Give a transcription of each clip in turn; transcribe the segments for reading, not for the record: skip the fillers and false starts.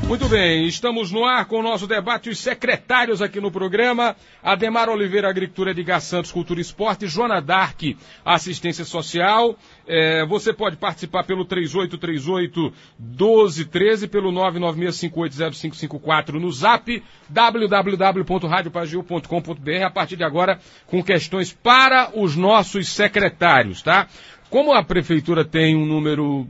Muito bem, estamos no ar com o nosso debate, os secretários aqui no programa, Ademar Oliveira, Agricultura, Edgar Santos, Cultura e Esporte, Joana Dark, Assistência Social. Você pode participar pelo 3838-1213, pelo 996580554 no Zap, www.radiopagil.com.br, a partir de agora com questões para os nossos secretários, tá? Como a Prefeitura tem um número,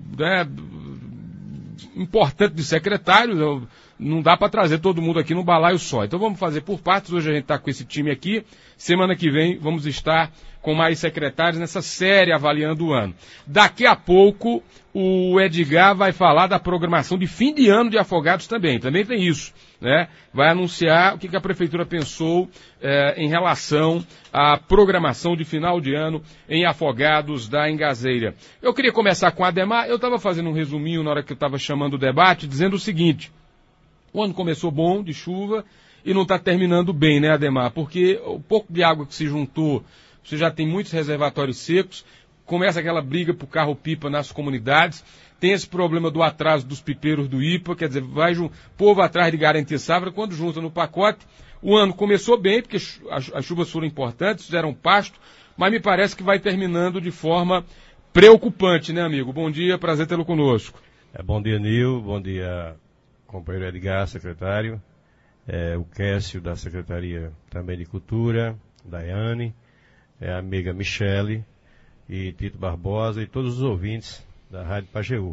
importante de secretários, não dá para trazer todo mundo aqui no balaio só. Então vamos fazer por partes. Hoje a gente está com esse time aqui. Semana que vem vamos estar com mais secretários nessa série avaliando o ano. Daqui a pouco o Edgar vai falar da programação de fim de ano de Afogados também. Também tem isso, né? Vai anunciar o que a Prefeitura pensou em relação à programação de final de ano em Afogados da Engazeira. Eu queria começar com a Ademar. Eu estava fazendo um resuminho na hora que eu estava chamando o debate, dizendo o seguinte: o ano começou bom, de chuva, e não está terminando bem, né, Ademar? Porque o pouco de água que se juntou, você já tem muitos reservatórios secos, começa aquela briga por carro-pipa nas comunidades, tem esse problema do atraso dos pipeiros do IPA, quer dizer, vai o povo atrás de garantir safra, quando junta no pacote. O ano começou bem, porque as chuvas foram importantes, fizeram pasto, mas me parece que vai terminando de forma preocupante, né, amigo? Bom dia, prazer tê-lo conosco. Bom dia, Nil, bom dia, companheiro Edgar, secretário, o Cássio da Secretaria também de Cultura, Daiane, a amiga Michele e Tito Barbosa e todos os ouvintes da Rádio Pajeú.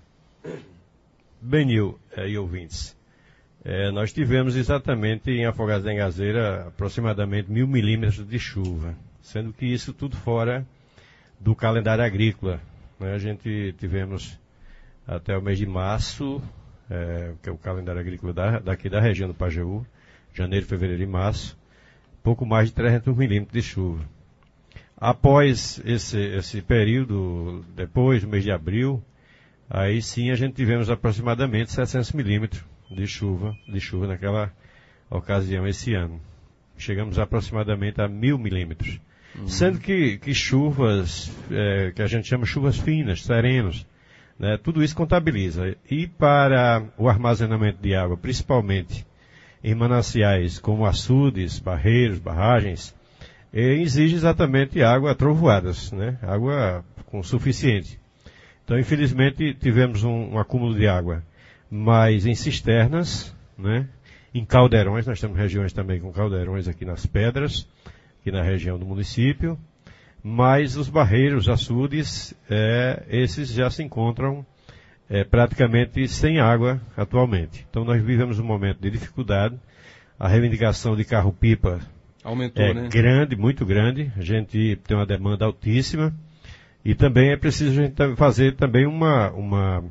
Bem, Nil e ouvintes, nós tivemos exatamente em Afogados da Engazeira aproximadamente 1.000 milímetros de chuva, sendo que isso tudo fora do calendário agrícola, né? A gente tivemos até o mês de março, que é o calendário agrícola daqui da região do Pajeú, janeiro, fevereiro e março, pouco mais de 300 milímetros de chuva. Após esse período, depois do mês de abril, aí sim a gente tivemos aproximadamente 700 milímetros de chuva naquela ocasião esse ano. Chegamos aproximadamente a 1.000 milímetros. Sendo que chuvas, que a gente chama chuvas finas, serenos, né, tudo isso contabiliza. E para o armazenamento de água, principalmente em mananciais como açudes, barreiros, barragens, exige exatamente água trovoadas, né, água com suficiente. Então, infelizmente, tivemos um acúmulo de água, mas em cisternas, né, em caldeirões, nós temos regiões também com caldeirões aqui nas pedras, aqui na região do município, mas os barreiros, açudes, esses já se encontram praticamente sem água atualmente. Então nós vivemos um momento de dificuldade, a reivindicação de carro-pipa aumentou, né? Grande, muito grande, a gente tem uma demanda altíssima, e também é preciso a gente fazer também uma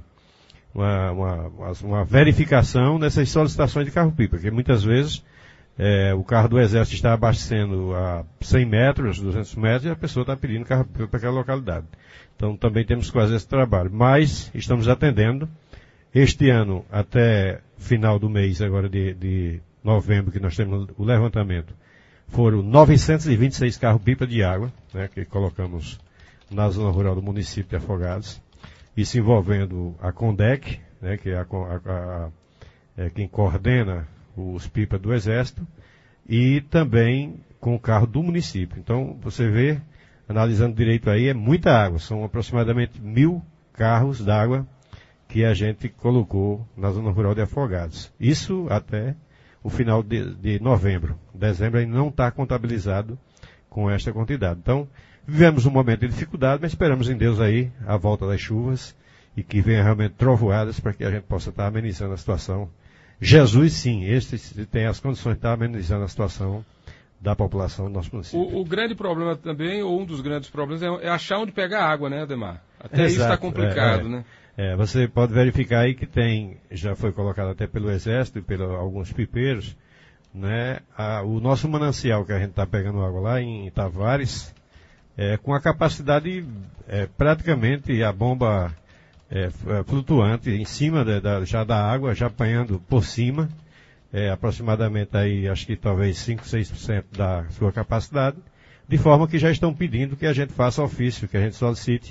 verificação dessas solicitações de carro-pipa, porque muitas vezes o carro do Exército está abastecendo a 100 metros, 200 metros, e a pessoa está pedindo carro-pipa para aquela localidade. Então também temos que fazer esse trabalho. Mas estamos atendendo. Este ano, até final do mês agora de novembro, que nós temos o levantamento, foram 926 carro-pipa de água, né, que colocamos na zona rural do município de Afogados. Isso envolvendo a CONDEC, né, que é quem coordena os pipas do Exército, e também com o carro do município. Então, você vê, analisando direito aí, é muita água. São aproximadamente 1.000 carros d'água que a gente colocou na zona rural de Afogados. Isso até o final de novembro. Dezembro ainda não está contabilizado com esta quantidade. Então, vivemos um momento de dificuldade, mas esperamos em Deus aí a volta das chuvas e que venha realmente trovoadas para que a gente possa estar amenizando a situação. Jesus, sim, este tem as condições de estar amenizando a situação da população do nosso município. O grande problema também, ou um dos grandes problemas, é achar onde pegar água, né, Ademar? Até Exato, isso está complicado, né? Você pode verificar aí que já foi colocado até pelo Exército e pelos alguns pipeiros, né, o nosso manancial que a gente está pegando água lá em Tavares, com a capacidade, praticamente a bomba flutuante em cima já da água, já apanhando por cima, aproximadamente aí, acho que talvez 5, 6% da sua capacidade, de forma que já estão pedindo que a gente faça ofício, que a gente solicite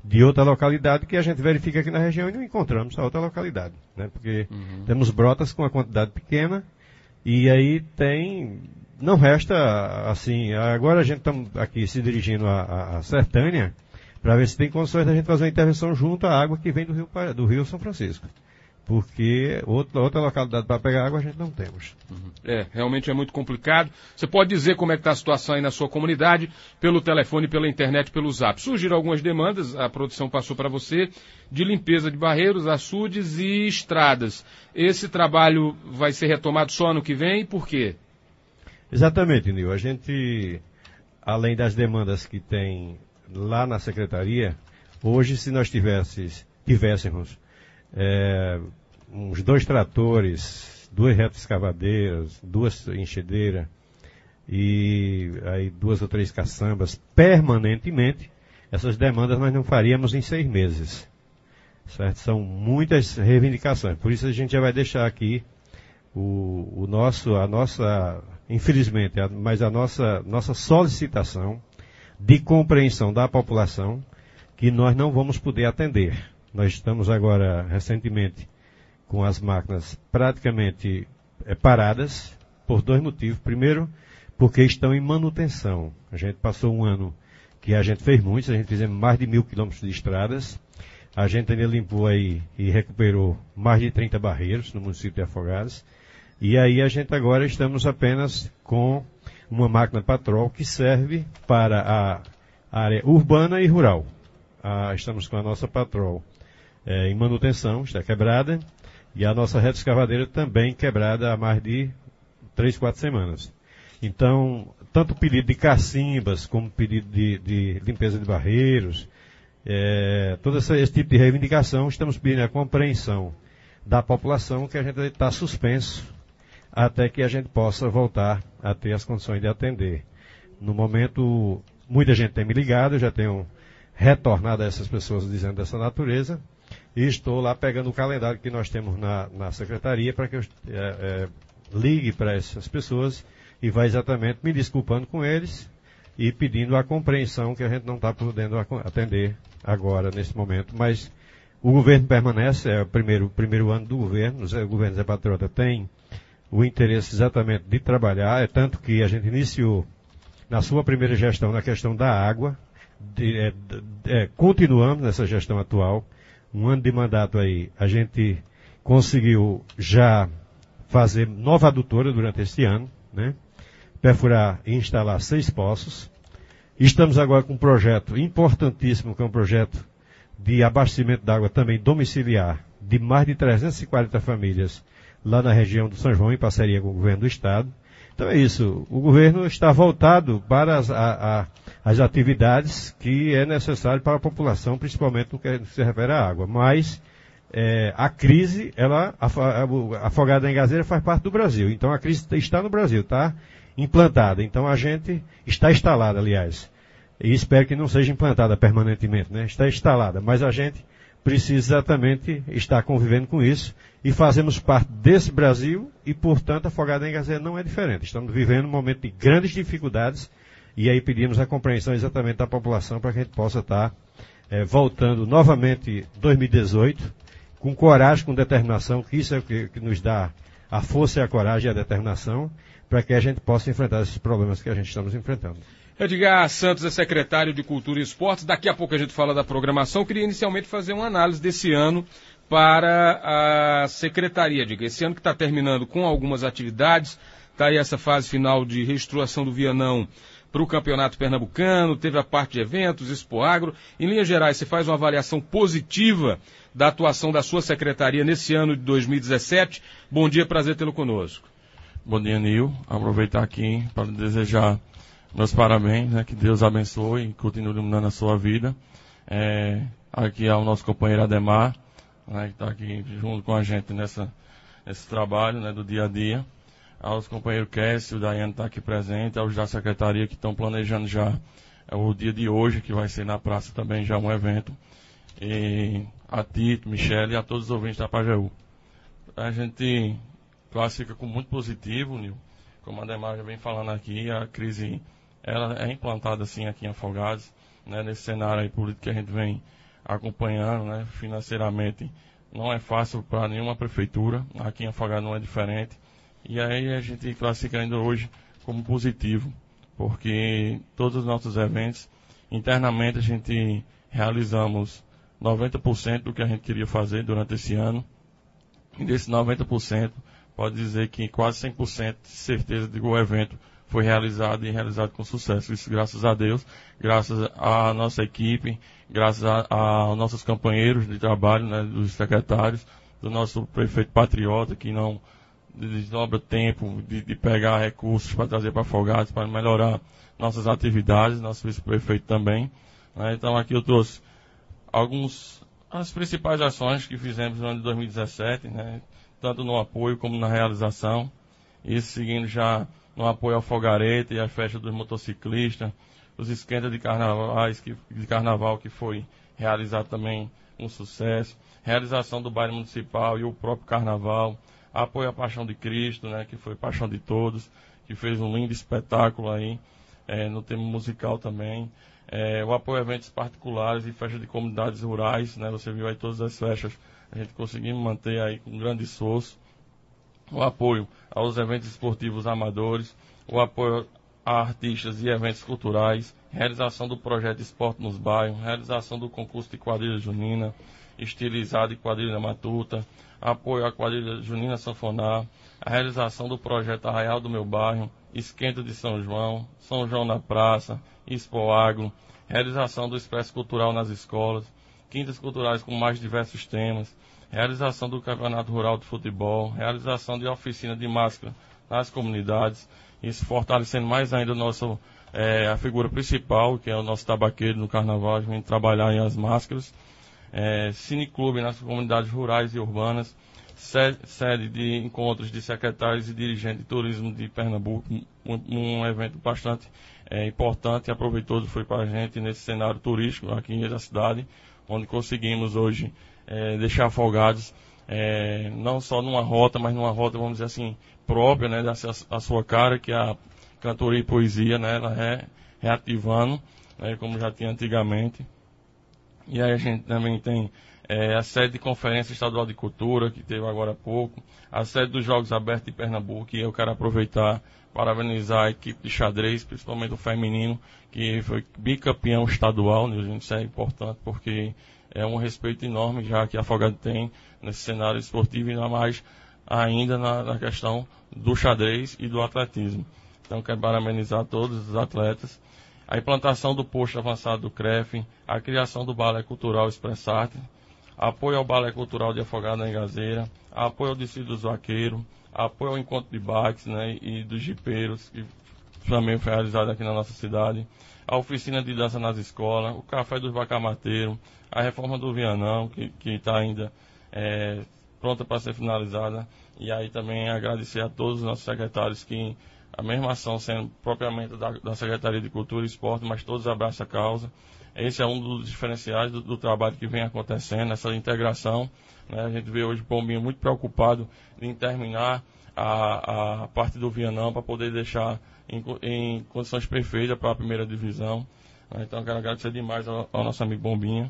de outra localidade que a gente verifica aqui na região e não encontramos a outra localidade, né? Porque temos brotas com uma quantidade pequena e aí não resta, assim, agora a gente está aqui se dirigindo a Sertânia para ver se tem condições da gente fazer uma intervenção junto à água que vem do Rio São Francisco. Porque outra localidade para pegar água a gente não temos. Realmente é muito complicado. Você pode dizer como é que está a situação aí na sua comunidade, pelo telefone, pela internet, pelo zap. Surgiram algumas demandas, a produção passou para você, de limpeza de barreiros, açudes e estradas. Esse trabalho vai ser retomado só ano que vem e por quê? Exatamente, Nil. A gente, além das demandas que tem lá na Secretaria, hoje se nós tivéssemos uns 2 tratores, 2 retroescavadeiras, 2 enchedeiras e aí 2 ou 3 caçambas permanentemente, essas demandas nós não faríamos em 6 meses. Certo? São muitas reivindicações. Por isso a gente já vai deixar aqui infelizmente, mas a nossa solicitação de compreensão da população que nós não vamos poder atender. Nós estamos agora, recentemente, com as máquinas praticamente paradas, por 2 motivos. Primeiro, porque estão em manutenção. A gente passou um ano que a gente fez muitos, a gente fizemos mais de 1.000 quilômetros de estradas. A gente ainda limpou aí e recuperou mais de 30 barreiros no município de Afogados. E aí a gente agora estamos apenas com uma máquina patrol que serve para a área urbana e rural. Estamos com a nossa patrol em manutenção, está quebrada, e a nossa retroescavadeira também quebrada há mais de 3, 4 semanas. Então, tanto o pedido de cacimbas, como o pedido de limpeza de barreiros, todo esse tipo de reivindicação, estamos pedindo a compreensão da população que a gente está suspenso até que a gente possa voltar a ter as condições de atender. No momento, muita gente tem me ligado, eu já tenho retornado a essas pessoas dizendo dessa natureza, e estou lá pegando o calendário que nós temos na secretaria para que eu ligue para essas pessoas e vá exatamente me desculpando com eles e pedindo a compreensão que a gente não está podendo atender agora, nesse momento. Mas o governo permanece, é o primeiro ano do governo, o governo Zé Patriota tem o interesse exatamente de trabalhar, é tanto que a gente iniciou na sua primeira gestão na questão da água, continuamos nessa gestão atual. Um ano de mandato aí, a gente conseguiu já fazer nova adutora durante este ano, né? Perfurar e instalar 6 poços. Estamos agora com um projeto importantíssimo, que é um projeto de abastecimento de água também domiciliar, de mais de 340 famílias lá na região do São João, em parceria com o governo do estado. Então é isso, o governo está voltado para as atividades que é necessário para a população, principalmente no que se refere à água. Mas a crise, a Afogada da Engazeira faz parte do Brasil, então a crise está no Brasil, está implantada. Então a gente está instalada, aliás, e espero que não seja implantada permanentemente, né? Está instalada, mas a gente precisa exatamente estar convivendo com isso e fazemos parte desse Brasil e, portanto, a Afogada da Engazeira não é diferente. Estamos vivendo um momento de grandes dificuldades e aí pedimos a compreensão exatamente da população para que a gente possa estar voltando novamente 2018 com coragem, com determinação, que isso é o que nos dá a força e a coragem e a determinação para que a gente possa enfrentar esses problemas que a gente estamos enfrentando. Edgar Santos é secretário de Cultura e Esportes. Daqui a pouco a gente fala da programação. Eu queria inicialmente fazer uma análise desse ano para a secretaria. Edgar, esse ano que está terminando com algumas atividades, está aí essa fase final de reestruturação do Vianão para o Campeonato Pernambucano, teve a parte de eventos, Expoagro. Em linhas gerais, você faz uma avaliação positiva da atuação da sua secretaria nesse ano de 2017. Bom dia, prazer tê-lo conosco. Bom dia, Nil. Aproveitar aqui para desejar meus parabéns, né? Que Deus abençoe e continue iluminando a sua vida. Aqui ao nosso companheiro Ademar, né, que está aqui junto com a gente nesse trabalho, né, do dia a dia. Aos companheiros Kécio, Daiane está aqui presente, aos da secretaria que estão planejando já o dia de hoje, que vai ser na praça também já um evento. E a Tito, Michele e a todos os ouvintes da Pajeú. A gente classifica com muito positivo, Nil. Como a Ademar já vem falando aqui, a crise ela é implantada assim aqui em Afogados, né, nesse cenário aí político que a gente vem acompanhando, né, financeiramente. Não é fácil para nenhuma prefeitura, aqui em Afogados não é diferente. E aí a gente classifica ainda hoje como positivo, porque todos os nossos eventos, internamente a gente realizamos 90% do que a gente queria fazer durante esse ano. E desses 90%, pode dizer que quase 100% de certeza de que o evento foi realizado e realizado com sucesso. Isso graças a Deus, graças à nossa equipe, graças aos nossos companheiros de trabalho, né, dos secretários, do nosso prefeito patriota, que não desdobra tempo de pegar recursos para trazer para Afogados, para melhorar nossas atividades, nosso vice-prefeito também. Né. Então aqui eu trouxe as principais ações que fizemos no ano de 2017, né, tanto no apoio como na realização. Isso seguindo já no apoio ao Fogareta e à festa dos motociclistas, os esquentas de carnaval que foi realizado também um sucesso, realização do baile municipal e o próprio carnaval, apoio à Paixão de Cristo, né, que foi Paixão de Todos, que fez um lindo espetáculo aí, no tema musical também, o apoio a eventos particulares e festas de comunidades rurais, né, você viu aí todas as festas, a gente conseguiu manter aí com grande esforço, o apoio aos eventos esportivos amadores, o apoio a artistas e eventos culturais, realização do projeto Esporte nos Bairros, realização do concurso de quadrilha junina, estilizada e quadrilha matuta, apoio à quadrilha junina sanfonar, a realização do projeto Arraial do Meu Bairro, Esquenta de São João, São João na Praça, Expo Agro, realização do Expresso Cultural nas escolas, quintas culturais com mais diversos temas, realização do Campeonato Rural de Futebol, realização de oficina de máscara nas comunidades, isso fortalecendo mais ainda a figura principal, que é o nosso tabaqueiro no Carnaval, a gente vem trabalhar em as máscaras, cineclube nas comunidades rurais e urbanas, sede de encontros de secretários e dirigentes de turismo de Pernambuco, um evento bastante importante e aproveitoso foi para a gente nesse cenário turístico aqui na cidade, onde conseguimos hoje deixar Afogados não só numa rota, mas numa rota, vamos dizer assim, própria, né, a sua cara, que é a cantoria e poesia, né, ela reativando, né, como já tinha antigamente. E aí a gente também tem a sede de Conferência Estadual de Cultura, que teve agora há pouco, a sede dos Jogos Abertos de Pernambuco, e eu quero aproveitar para parabenizar a equipe de xadrez, principalmente o feminino, que foi bicampeão estadual, né, gente, isso é importante porque é um respeito enorme já que a Afogados tem nesse cenário esportivo, e ainda mais ainda na questão do xadrez e do atletismo. Então quero parabenizar todos os atletas. A implantação do posto avançado do CREF, a criação do Balé Cultural Expressarte, apoio ao Balé Cultural de Afogados da Engazeira, apoio ao Distrito dos Vaqueiros, apoio ao Encontro de Bikes, né, e dos jipeiros, que também foi realizado aqui na nossa cidade, a oficina de dança nas escolas, o Café dos Bacamateiros, a reforma do Vianão, que está ainda pronta para ser finalizada, e aí também agradecer a todos os nossos secretários que a mesma ação sendo propriamente da Secretaria de Cultura e Esporte, mas todos abraçam a causa. Esse é um dos diferenciais do trabalho que vem acontecendo, essa integração, né? A gente vê hoje o Pombinho muito preocupado em terminar a parte do Vianão para poder deixar em condições perfeitas para a primeira divisão. Então quero agradecer demais ao nosso amigo Bombinha.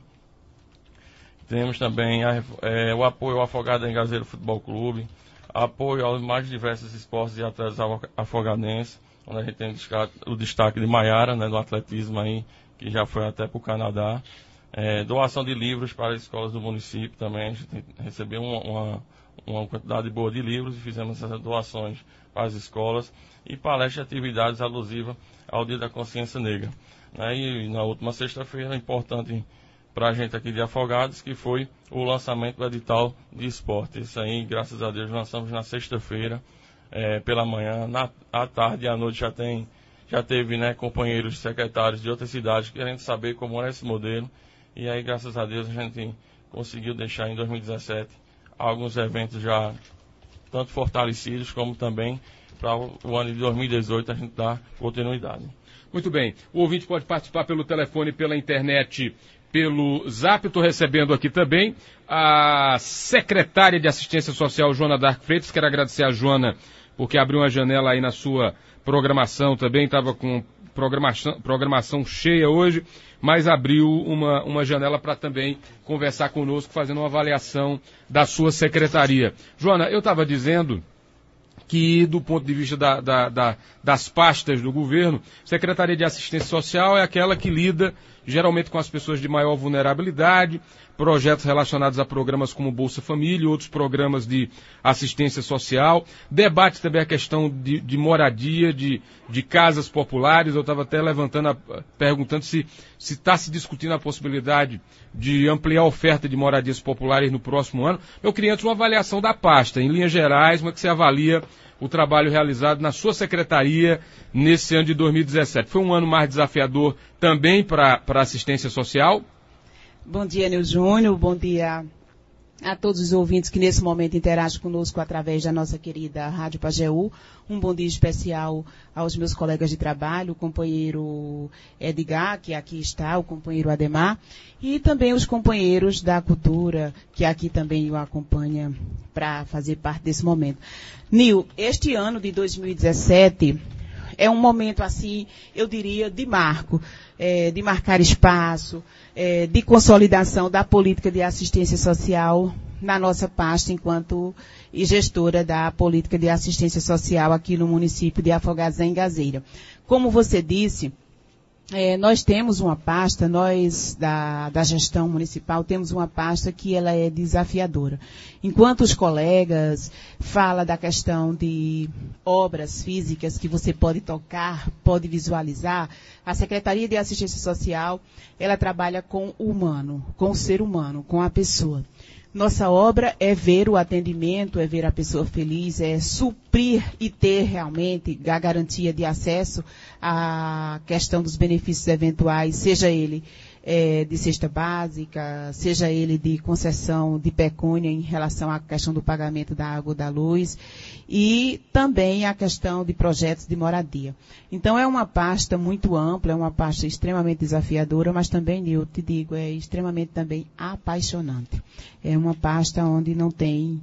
Temos também o apoio ao Afogados da Engazeira Futebol Clube, apoio aos mais diversos esportes e atletas afogadenses, onde a gente tem o destaque de Maiara, né, do atletismo aí, que já foi até para o Canadá. Doação de livros para as escolas do município também, a gente recebeu uma quantidade boa de livros e fizemos essas doações para as escolas, e palestras e atividades alusivas ao Dia da Consciência Negra. E na última sexta-feira, importante para a gente aqui de Afogados, que foi o lançamento do edital de esporte. Isso aí, graças a Deus, lançamos na sexta-feira, pela manhã, à tarde e à noite já teve, né, companheiros secretários de outras cidades querendo saber como era esse modelo, e aí, graças a Deus, a gente conseguiu deixar em 2017 alguns eventos já tanto fortalecidos, como também para o ano de 2018 a gente dar continuidade. Muito bem. O ouvinte pode participar pelo telefone, pela internet, pelo Zap. Estou recebendo aqui também a secretária de Assistência Social, Joana Dark Freitas. Quero agradecer a Joana porque abriu uma janela aí na sua programação também. Estava com programação cheia hoje, mas abriu uma janela para também conversar conosco, fazendo uma avaliação da sua secretaria. Joana, eu estava dizendo que, do ponto de vista das pastas do governo, Secretaria de Assistência Social é aquela que lida geralmente com as pessoas de maior vulnerabilidade, projetos relacionados a programas como Bolsa Família e outros programas de assistência social, debate também a questão de moradia, de casas populares. Eu estava até perguntando se está se discutindo a possibilidade de ampliar a oferta de moradias populares no próximo ano. Eu queria antes uma avaliação da pasta, em linhas gerais, como é que você avalia o trabalho realizado na sua secretaria nesse ano de 2017. Foi um ano mais desafiador também para a assistência social? Bom dia, Nil Júnior. Bom dia a todos os ouvintes que nesse momento interagem conosco através da nossa querida Rádio Pajeú. Um bom dia especial aos meus colegas de trabalho, o companheiro Edgar, que aqui está, o companheiro Ademar, e também os companheiros da cultura, que aqui também o acompanha para fazer parte desse momento. Nil, este ano de 2017 é um momento, assim, eu diria, de marco, de marcar espaço, de consolidação da política de assistência social na nossa pasta enquanto gestora da política de assistência social aqui no município de Afogados da Engazeira. Como você disse, nós temos uma pasta, nós da gestão municipal temos uma pasta que ela é desafiadora. Enquanto os colegas falam da questão de obras físicas que você pode tocar, pode visualizar, a Secretaria de Assistência Social, ela trabalha com o humano, com o ser humano, com a pessoa. Nossa obra é ver o atendimento, é ver a pessoa feliz, é suprir e ter realmente a garantia de acesso à questão dos benefícios eventuais, seja ele de cesta básica, seja ele de concessão de pecúnia em relação à questão do pagamento da água ou da luz, e também a questão de projetos de moradia. Então é uma pasta muito ampla, é uma pasta extremamente desafiadora, mas também, eu te digo, é extremamente também apaixonante. É uma pasta onde não tem...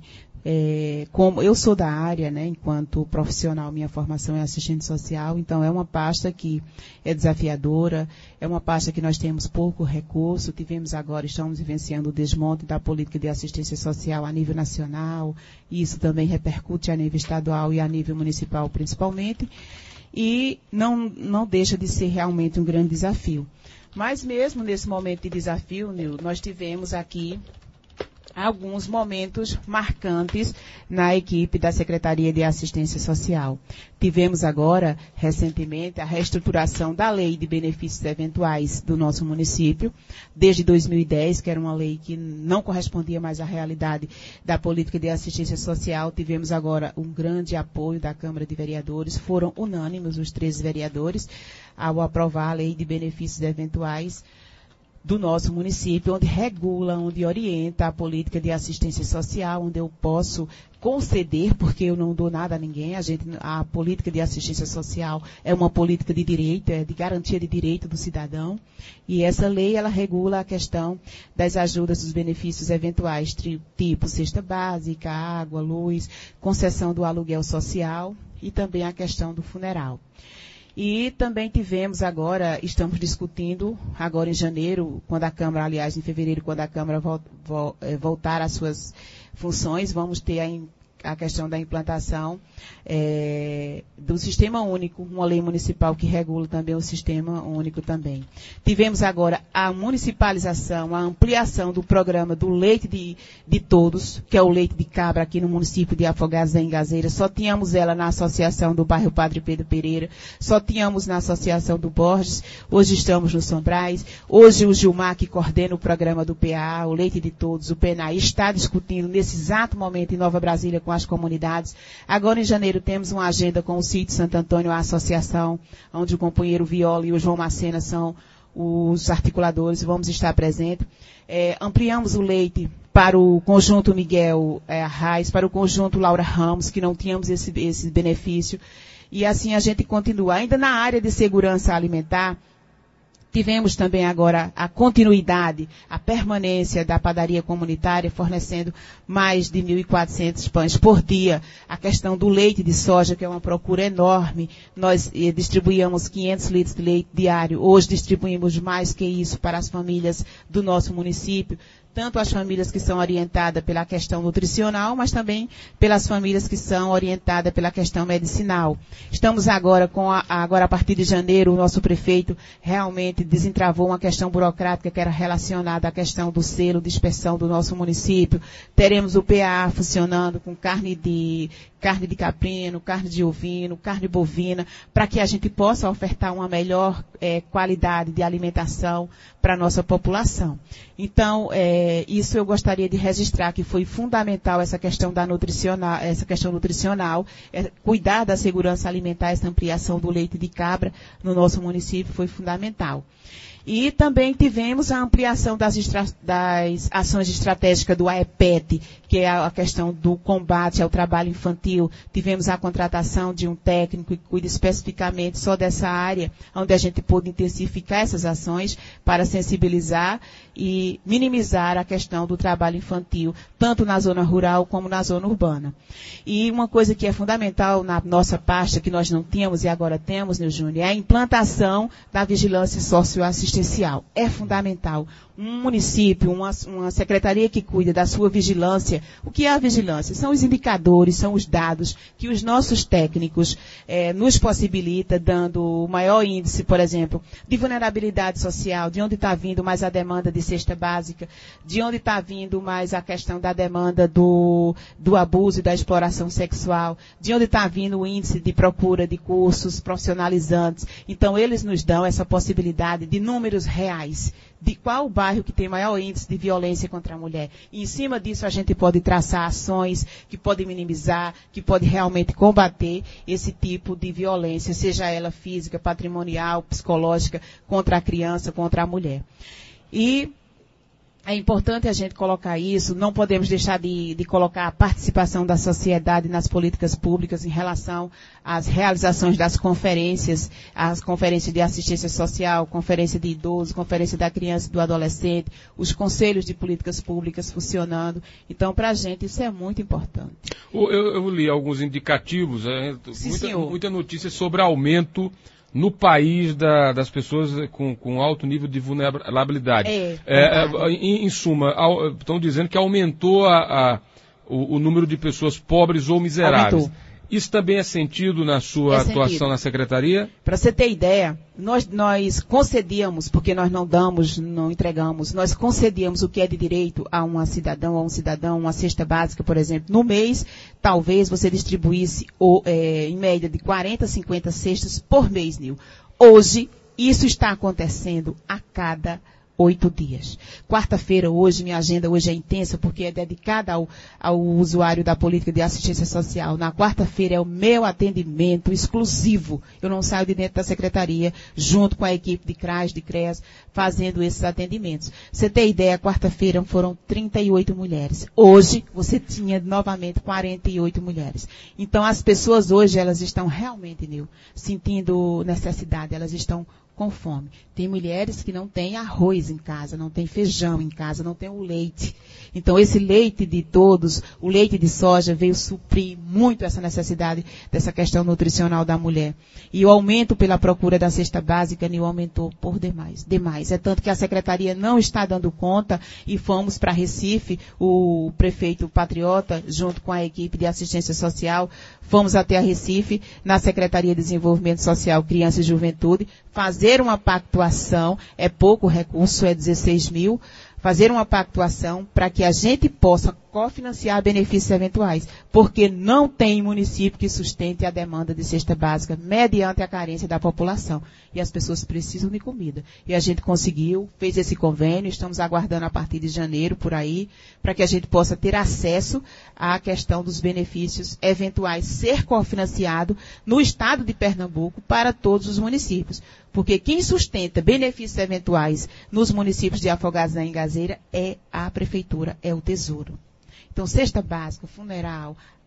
como eu sou da área, né, enquanto profissional, minha formação é assistente social, então é uma pasta que é desafiadora, é uma pasta que nós temos pouco recurso, estamos vivenciando o desmonte da política de assistência social a nível nacional, e isso também repercute a nível estadual e a nível municipal principalmente, e não deixa de ser realmente um grande desafio. Mas mesmo nesse momento de desafio, Nil, nós tivemos aqui alguns momentos marcantes na equipe da Secretaria de Assistência Social. Tivemos agora, recentemente, a reestruturação da Lei de Benefícios Eventuais do nosso município, desde 2010, que era uma lei que não correspondia mais à realidade da política de assistência social. Tivemos agora um grande apoio da Câmara de Vereadores, foram unânimes os 13 vereadores ao aprovar a Lei de Benefícios Eventuais do nosso município, onde regula, onde orienta a política de assistência social, onde eu posso conceder, porque eu não dou nada a ninguém, a política de assistência social é uma política de direito, é de garantia de direito do cidadão, e essa lei, ela regula a questão das ajudas dos benefícios eventuais, tipo cesta básica, água, luz, concessão do aluguel social e também a questão do funeral. E também estamos discutindo agora em janeiro, em fevereiro, quando a Câmara voltar às suas funções, vamos ter a questão da implantação do Sistema Único, uma lei municipal que regula também o Sistema Único também. Tivemos agora a municipalização, a ampliação do programa do leite de todos, que é o leite de cabra aqui no município de Afogados da Engazeira. Só tínhamos ela na associação do bairro Padre Pedro Pereira, só tínhamos na associação do Borges, hoje estamos no Sombrais, hoje o Gilmar, que coordena o programa do PA, o leite de todos, o PNAE, está discutindo nesse exato momento em Nova Brasília com as comunidades. Agora em janeiro temos uma agenda com o Sítio Santo Antônio, a associação, onde o companheiro Viola e o João Macena são os articuladores, vamos estar presentes. Ampliamos o leite para o conjunto Miguel Arraes, para o conjunto Laura Ramos, que não tínhamos esse benefício. E assim a gente continua. Ainda na área de segurança alimentar, Tivemos também agora a continuidade, a permanência da padaria comunitária, fornecendo mais de 1.400 pães por dia. A questão do leite de soja, que é uma procura enorme. Nós distribuíamos 500 litros de leite diário. Hoje distribuímos mais que isso para as famílias do nosso município. Tanto as famílias que são orientadas pela questão nutricional, mas também pelas famílias que são orientadas pela questão medicinal. Estamos agora agora a partir de janeiro, o nosso prefeito realmente desentravou uma questão burocrática que era relacionada à questão do selo de inspeção do nosso município. Teremos o PA funcionando com carne de caprino, carne de ovino, carne bovina, para que a gente possa ofertar uma melhor qualidade de alimentação para a nossa população. Então, isso eu gostaria de registrar, que foi fundamental essa questão nutricional, cuidar da segurança alimentar, essa ampliação do leite de cabra no nosso município foi fundamental. E também tivemos a ampliação das ações estratégicas do AEPET, que é a questão do combate ao trabalho infantil. Tivemos a contratação de um técnico que cuida especificamente só dessa área, onde a gente pôde intensificar essas ações para sensibilizar e minimizar a questão do trabalho infantil, tanto na zona rural como na zona urbana. E uma coisa que é fundamental na nossa pasta, que nós não tínhamos e agora temos, Nil Júnior, é a implantação da vigilância socioassistencial. É fundamental. Um município, uma secretaria que cuida da sua vigilância. O que é a vigilância? São os indicadores, são os dados que os nossos técnicos nos possibilitam, dando o maior índice, por exemplo, de vulnerabilidade social, de onde está vindo mais a demanda de cesta básica, de onde está vindo mais a questão da demanda do abuso e da exploração sexual, de onde está vindo o índice de procura de cursos profissionalizantes. Então, eles nos dão essa possibilidade de números reais, de qual o bairro que tem maior índice de violência contra a mulher. E em cima disso a gente pode traçar ações que podem minimizar, que podem realmente combater esse tipo de violência, seja ela física, patrimonial, psicológica, contra a criança, contra a mulher. E é importante a gente colocar isso, não podemos deixar de colocar a participação da sociedade nas políticas públicas em relação às realizações das conferências, as conferências de assistência social, conferência de idoso, conferência da criança e do adolescente, os conselhos de políticas públicas funcionando. Então, para a gente, isso é muito importante. Eu li alguns indicativos, muita notícia sobre aumento no país das pessoas com alto nível de vulnerabilidade. Em suma, estão dizendo que aumentou o número de pessoas pobres ou miseráveis. Aumentou. Isso também é sentido na sua atuação na secretaria? Para você ter ideia, nós concedíamos, porque nós não entregamos, nós concedíamos o que é de direito a uma cidadã ou a um cidadão, uma cesta básica, por exemplo. No mês, talvez você distribuísse em média de 40 a 50 cestas por mês, Nil. Hoje, isso está acontecendo a cada 8 dias. Quarta-feira, minha agenda hoje é intensa, porque é dedicada ao usuário da política de assistência social. Na quarta-feira é o meu atendimento exclusivo. Eu não saio de dentro da secretaria, junto com a equipe de CRAS, de CREAS, fazendo esses atendimentos. Você tem ideia, quarta-feira foram 38 mulheres. Hoje, você tinha novamente 48 mulheres. Então, as pessoas hoje, elas estão realmente, Nil, sentindo necessidade, elas estão com fome. Tem mulheres que não têm arroz em casa, não tem feijão em casa, não tem o leite. Então, esse leite de todos, o leite de soja, veio suprir muito essa necessidade dessa questão nutricional da mulher. E o aumento pela procura da cesta básica, Nil, aumentou por demais. É tanto que a secretaria não está dando conta e fomos para Recife, o prefeito patriota, junto com a equipe de assistência social, fomos até a Recife, na Secretaria de Desenvolvimento Social, Criança e Juventude, fazer uma pactuação, é pouco recurso, é 16 mil, fazer uma pactuação para que a gente possa cofinanciar benefícios eventuais, porque não tem município que sustente a demanda de cesta básica mediante a carência da população. E as pessoas precisam de comida. E a gente conseguiu, fez esse convênio, estamos aguardando a partir de janeiro, por aí, para que a gente possa ter acesso à questão dos benefícios eventuais ser cofinanciado no estado de Pernambuco para todos os municípios. Porque quem sustenta benefícios eventuais nos municípios de Afogados da Engazeira é a prefeitura, é o Tesouro. Então, cesta básica, funeral,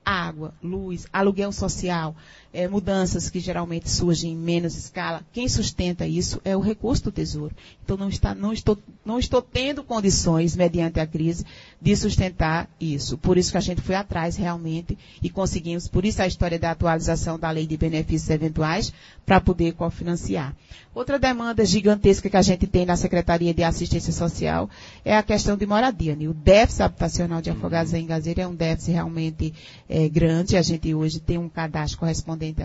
água, luz, aluguel social, mudanças que geralmente surgem em menos escala, quem sustenta isso é o recurso do Tesouro. Então, não estou tendo condições, mediante a crise, de sustentar isso. Por isso que a gente foi atrás realmente e conseguimos, por isso a história da atualização da Lei de Benefícios Eventuais, para poder cofinanciar. Outra demanda gigantesca que a gente tem na Secretaria de Assistência Social é a questão de moradia. Né? O déficit habitacional de Afogados da Engazeira é um déficit realmente grande. A gente hoje tem um cadastro correspondente a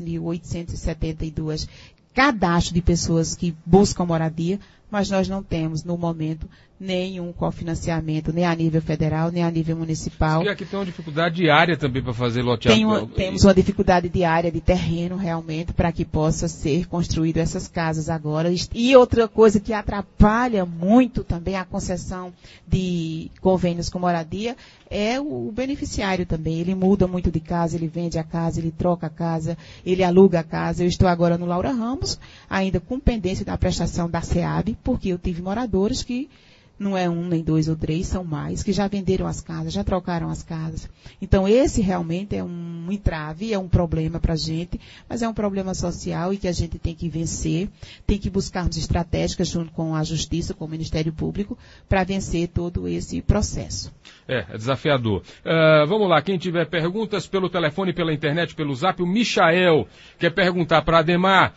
6.872 cadastros de pessoas que buscam moradia, mas nós não temos, no momento, nenhum cofinanciamento, nem a nível federal, nem a nível municipal. E aqui tem uma dificuldade diária também para fazer loteamento. Temos uma dificuldade diária de terreno, realmente, para que possa ser construído essas casas agora. E outra coisa que atrapalha muito também a concessão de convênios com moradia é o beneficiário também. Ele muda muito de casa, ele vende a casa, ele troca a casa, ele aluga a casa. Eu estou agora no Laura Ramos, ainda com pendência da prestação da SEAB, porque eu tive moradores que não é um, nem dois ou três, são mais, que já venderam as casas, já trocaram as casas. Então, esse realmente é um entrave, é um problema para a gente, mas é um problema social e que a gente tem que vencer, tem que buscarmos estratégias junto com a Justiça, com o Ministério Público, para vencer todo esse processo. É desafiador. Vamos lá, quem tiver perguntas pelo telefone, pela internet, pelo zap, o Michael quer perguntar para Ademar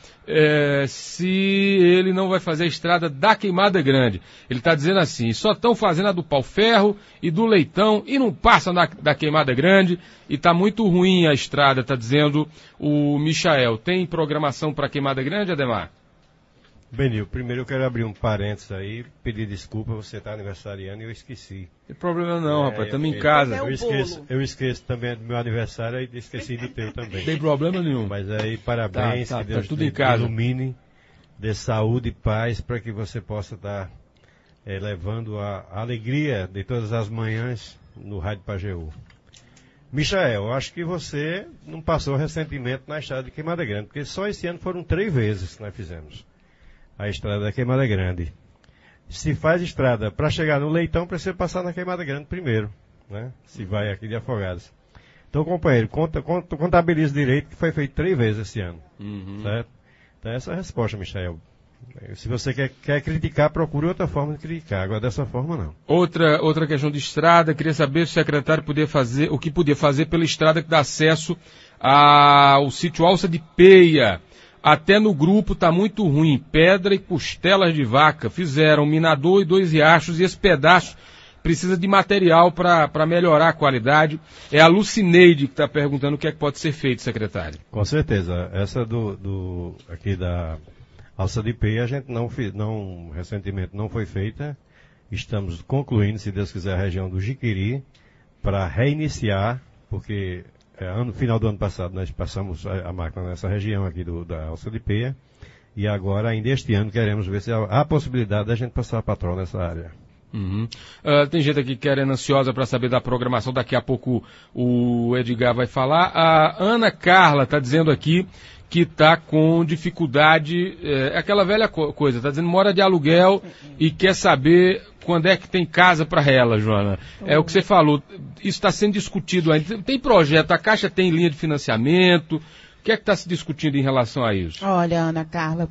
se ele não vai fazer a estrada da Queimada Grande. Ele está dizendo assim, só estão fazendo a do Pau-Ferro e do Leitão e não passam da Queimada Grande e está muito ruim a estrada, está dizendo o Michael. Tem programação para Queimada Grande, Ademar? Benil, primeiro eu quero abrir um parênteses aí, pedir desculpa, você está aniversariando e eu esqueci. Não tem problema não, rapaz, estamos em casa. Eu esqueço também do meu aniversário e esqueci do teu também. Não tem problema nenhum. Mas aí, parabéns, que Deus tudo em casa. ilumine, dê saúde e paz para que você possa estar levando a alegria de todas as manhãs no Rádio Pajeú. Michael, eu acho que você não passou recentemente na estrada de Queimada Grande, porque só esse ano foram 3 vezes que nós fizemos a estrada da Queimada Grande. Se faz estrada para chegar no Leitão, precisa passar na Queimada Grande primeiro, né? Se vai aqui de Afogados. Então, companheiro, contabilize direito que foi feito 3 vezes esse ano, certo? Então, essa é a resposta, Michael. Se você quer criticar, procure outra forma de criticar. Agora, dessa forma, não. Outra questão de estrada, queria saber se o secretário podia fazer, o que podia fazer pela estrada que dá acesso ao sítio Alça de Peia. Até no grupo está muito ruim, pedra e costelas de vaca. Fizeram minador e 2 riachos e esse pedaço precisa de material para melhorar a qualidade. É a Lucineide que está perguntando o que é que pode ser feito, secretário. Com certeza. Essa aqui da Alça de Peia, a gente recentemente não foi feita. Estamos concluindo, se Deus quiser, a região do Jiquiri para reiniciar, porque no final do ano passado nós passamos a máquina nessa região aqui da Alça de Peia e agora, ainda este ano, queremos ver se há a possibilidade da gente passar a patrol nessa área. Tem gente aqui querendo ansiosa para saber da programação, daqui a pouco o Edgar vai falar. A Ana Carla está dizendo aqui que está com dificuldade, aquela velha coisa, está dizendo mora de aluguel e quer saber quando é que tem casa para ela, Joana. É o que você falou, isso está sendo discutido ainda. Tem projeto, a Caixa tem linha de financiamento, o que é que está se discutindo em relação a isso? Olha, Ana Carla,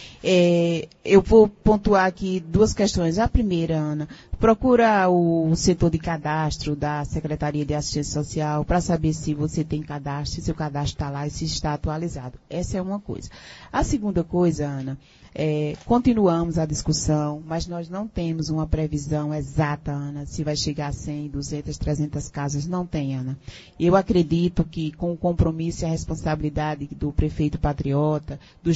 eu vou pontuar aqui 2 questões. A primeira, Ana, procura o setor de cadastro da Secretaria de Assistência Social para saber se você tem cadastro, se o cadastro está lá e se está atualizado. Essa é uma coisa. A segunda coisa, Ana, continuamos a discussão, mas nós não temos uma previsão exata, Ana, se vai chegar a 100, 200, 300 casas. Não tem, Ana. Eu acredito que com o compromisso e a responsabilidade do prefeito patriota,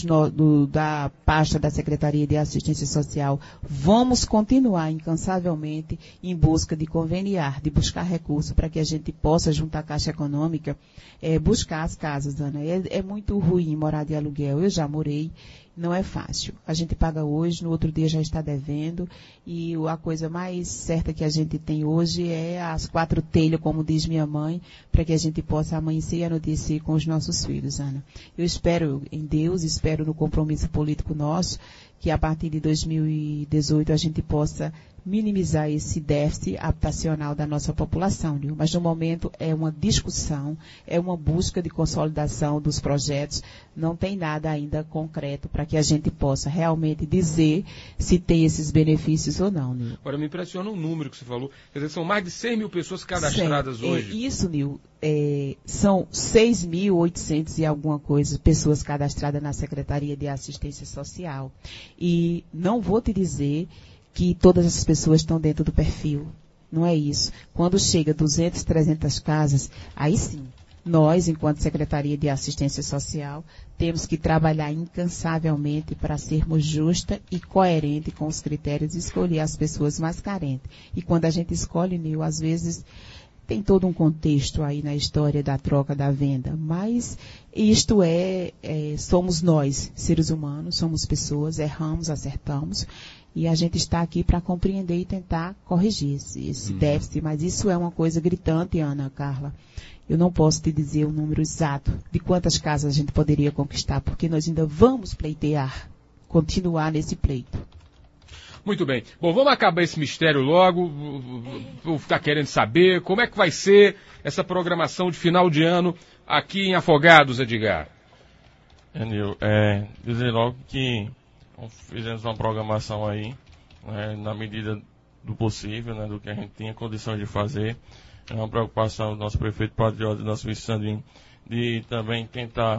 da pasta da Secretaria de Assistência Social, vamos continuar incansavelmente em busca de conveniar, de buscar recursos para que a gente possa, junto à Caixa Econômica, buscar as casas, Ana. É muito ruim morar de aluguel. Eu já morei. Não é fácil. A gente paga hoje, no outro dia já está devendo, e a coisa mais certa que a gente tem hoje é as 4 telhas, como diz minha mãe, para que a gente possa amanhecer e anoitecer com os nossos filhos, Ana. Eu espero em Deus, espero no compromisso político nosso, que a partir de 2018 a gente possa minimizar esse déficit habitacional da nossa população, Nil. Mas no momento é uma discussão, é uma busca de consolidação dos projetos, não tem nada ainda concreto para que a gente possa realmente dizer se tem esses benefícios ou não, Nil. Agora, me impressiona o número que você falou, quer dizer, são mais de 100 mil pessoas cadastradas hoje. Isso, Nil, são 6.800 e alguma coisa pessoas cadastradas na Secretaria de Assistência Social. E não vou te dizer que todas as pessoas estão dentro do perfil. Não é isso. Quando chega 200, 300 casas, aí sim, nós, enquanto Secretaria de Assistência Social, temos que trabalhar incansavelmente para sermos justa e coerente com os critérios de escolher as pessoas mais carentes. E quando a gente escolhe, Nil, às vezes tem todo um contexto aí na história da troca, da venda, mas isto somos nós, seres humanos, somos pessoas, erramos, acertamos, e a gente está aqui para compreender e tentar corrigir esse déficit, mas isso é uma coisa gritante, Ana Carla. Eu não posso te dizer o número exato de quantas casas a gente poderia conquistar, porque nós ainda vamos pleitear, continuar nesse pleito. Muito bem. Bom, vamos acabar esse mistério logo. Vou ficar querendo saber como é que vai ser essa programação de final de ano aqui em Afogados, Edgar. Nil, dizer logo que fizemos uma programação aí, na medida do possível, do que a gente tinha condições de fazer. É uma preocupação do nosso prefeito patriota, do nosso vice-Sandrinho, de também tentar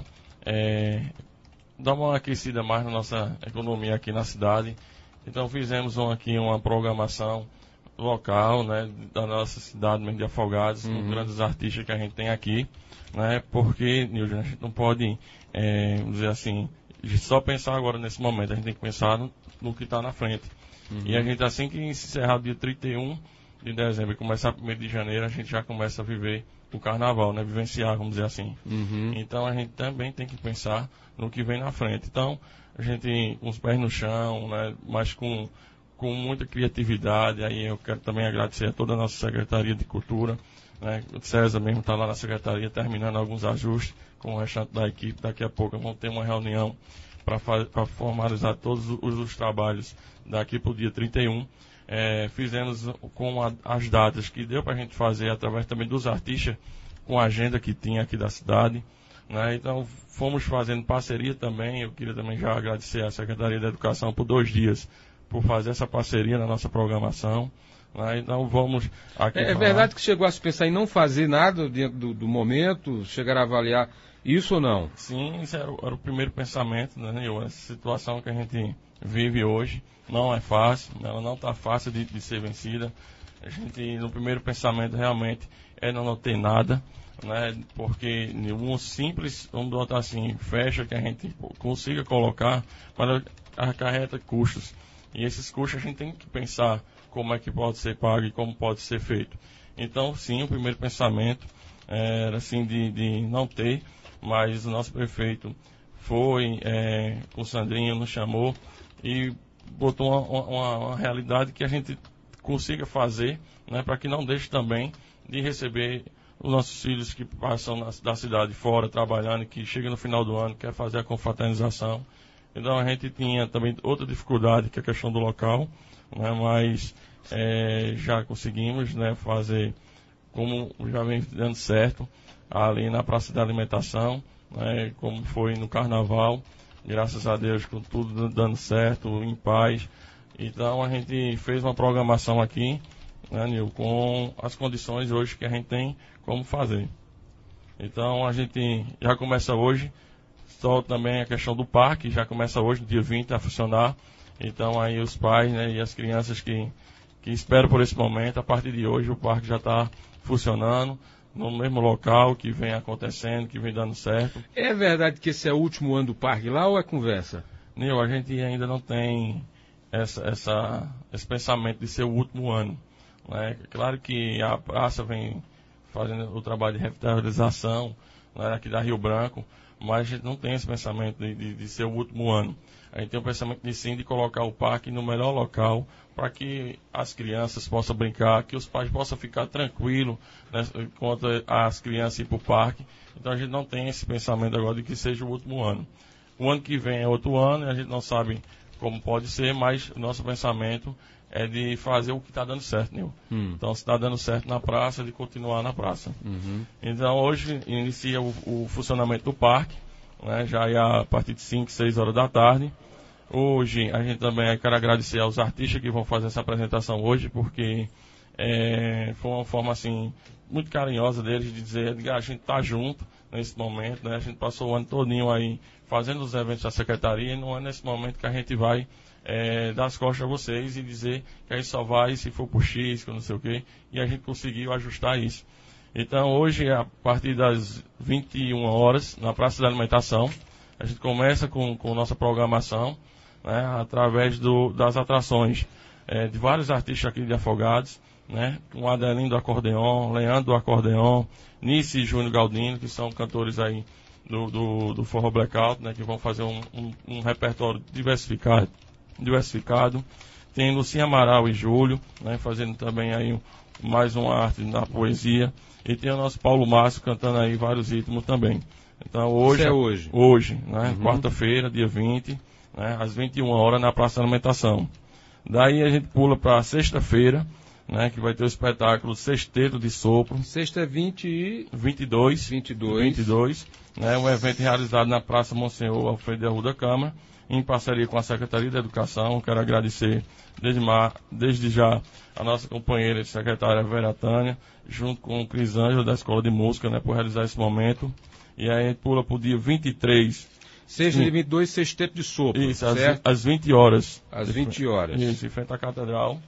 dar uma aquecida mais na nossa economia aqui na cidade. Então fizemos aqui uma programação local, da nossa cidade mesmo de Afogados, com grandes artistas que a gente tem aqui, porque, Nilson, a gente não pode, vamos dizer assim, só pensar agora nesse momento, a gente tem que pensar no que está na frente. E a gente, assim que encerrar o dia 31 de dezembro e começar 1º de janeiro, a gente já começa a viver o carnaval, vivenciar, vamos dizer assim. Então a gente também tem que pensar no que vem na frente. Então, a gente com os pés no chão, mas com muita criatividade. Aí eu quero também agradecer a toda a nossa Secretaria de Cultura, O César mesmo está lá na Secretaria terminando alguns ajustes com o restante da equipe. Daqui a pouco vamos ter uma reunião para formalizar todos os trabalhos daqui para o dia 31. Fizemos com as datas que deu para a gente fazer através também dos artistas, com a agenda que tinha aqui da cidade. Então fomos fazendo parceria também. Eu queria também já agradecer à Secretaria da Educação por 2 dias por fazer essa parceria na nossa programação. Então vamos aqui É verdade que chegou a se pensar em não fazer nada dentro do momento, chegar a avaliar isso ou não? Sim, isso era o primeiro pensamento, Essa situação que a gente vive hoje não é fácil, ela não está fácil de ser vencida. A gente, no primeiro pensamento, realmente não ter nada, porque um simples, vamos botar assim, fecha que a gente consiga colocar, mas acarreta custos. E esses custos a gente tem que pensar como é que pode ser pago e como pode ser feito. Então, sim, o primeiro pensamento era assim de não ter, mas o nosso prefeito foi, o Sandrinho nos chamou e botou uma realidade que a gente consiga fazer, para que não deixe também de receber os nossos filhos que passam da cidade fora trabalhando, que chegam no final do ano, quer fazer a confraternização. Então a gente tinha também outra dificuldade, que é a questão do local, mas já conseguimos fazer como já vem dando certo ali na Praça da Alimentação, como foi no Carnaval, graças a Deus com tudo dando certo, em paz. Então a gente fez uma programação aqui, Nil, com as condições hoje que a gente tem como fazer. Então a gente já começa hoje, só também a questão do parque, já começa hoje, no dia 20, a funcionar. Então aí os pais e as crianças que esperam por esse momento, a partir de hoje o parque já está funcionando, no mesmo local, que vem acontecendo, que vem dando certo. É verdade que esse é o último ano do parque lá ou é conversa? Nil, a gente ainda não tem esse pensamento de ser o último ano. Claro que a praça vem fazendo o trabalho de revitalização aqui da Rio Branco, mas a gente não tem esse pensamento de ser o último ano. A gente tem o pensamento de colocar o parque no melhor local para que as crianças possam brincar, que os pais possam ficar tranquilos enquanto as crianças ir para o parque. Então a gente não tem esse pensamento agora de que seja o último ano. O ano que vem é outro ano e a gente não sabe como pode ser, mas o nosso pensamento é de fazer o que está dando certo, Nil. Então, se está dando certo na praça, de continuar na praça. Então, hoje inicia o funcionamento do parque, né, já é a partir de 5, 6 horas da tarde. Hoje, a gente também quer agradecer aos artistas que vão fazer essa apresentação hoje, porque foi uma forma, assim, muito carinhosa deles de dizer que a gente está junto nesse momento, né? A gente passou o ano todinho aí fazendo os eventos da secretaria e não é nesse momento que a gente vai dar as costas a vocês e dizer que a gente só vai se for por X, que não sei o quê, e a gente conseguiu ajustar isso. Então, hoje, a partir das 21 horas, na Praça da Alimentação, a gente começa com nossa programação, né, através das atrações de vários artistas aqui de Afogados, né, o Adelino do acordeon, Leandro do acordeon, Nice e Júnior Galdino, que são cantores aí do Forró Blackout, né, que vão fazer um repertório diversificado. Tem Lucinha Amaral e Júlio, né, fazendo também aí mais uma arte na poesia. E tem o nosso Paulo Márcio cantando aí vários ritmos também. Então hoje. Isso é hoje? Hoje, né, quarta-feira, dia 20, né, às 21 horas na Praça da Alimentação. Daí a gente pula para sexta-feira, né, que vai ter o espetáculo Sexteto de Sopro. Sexta é 22, né, um evento realizado na Praça Monsenhor Alfredo de Arruda Câmara, em parceria com a Secretaria da Educação. Quero agradecer desde já a nossa companheira e secretária Vera Tânia, junto com o Cris Ângelo da Escola de Música, né, por realizar esse momento. E aí a gente pula para o dia 23. Sexta de 22, Sexteto de Sopro. Isso, às 20 horas. Às 20 horas. Isso, em frente à Catedral.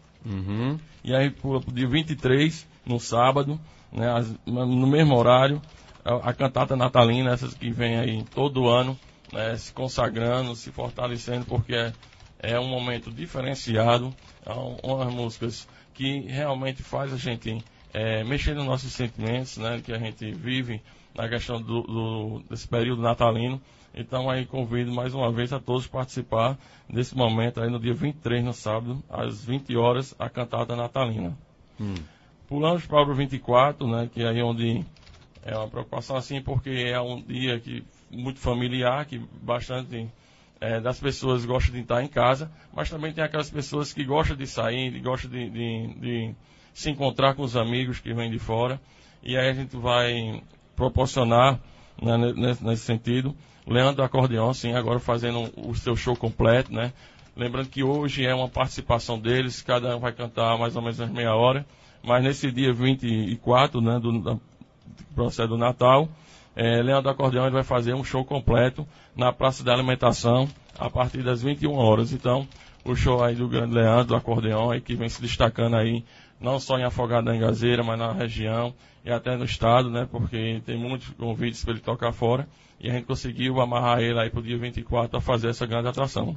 E aí pula para o dia 23, no sábado, né, no mesmo horário, a cantata natalina, essas que vem aí todo ano, né, se consagrando, se fortalecendo, porque é um momento diferenciado, umas músicas que realmente faz a gente mexer nos nossos sentimentos, né, que a gente vive na questão desse período natalino. Então aí convido mais uma vez a todos participar desse momento aí no dia 23, no sábado, às 20 horas, a cantata natalina. Pulamos para o 24, né, que é aí onde é uma preocupação assim, porque é um dia muito familiar, que bastante das pessoas gostam de estar em casa, mas também tem aquelas pessoas que gostam de sair, gostam de se encontrar com os amigos que vêm de fora, e aí a gente vai proporcionar, né, nesse sentido, Leandro do acordeon, sim, agora fazendo o seu show completo, né? Lembrando que hoje é uma participação deles, cada um vai cantar mais ou menos umas meia hora, mas nesse dia 24, né, do processo do Natal, Leandro do acordeon ele vai fazer um show completo na Praça da Alimentação a partir das 21 horas. Então, o show aí do grande Leandro do acordeon, aí, que vem se destacando aí, não só em Afogado da Engazeira, mas na região e até no estado, né, porque tem muitos convites para ele tocar fora, e a gente conseguiu amarrar ele aí para o dia 24 a fazer essa grande atração.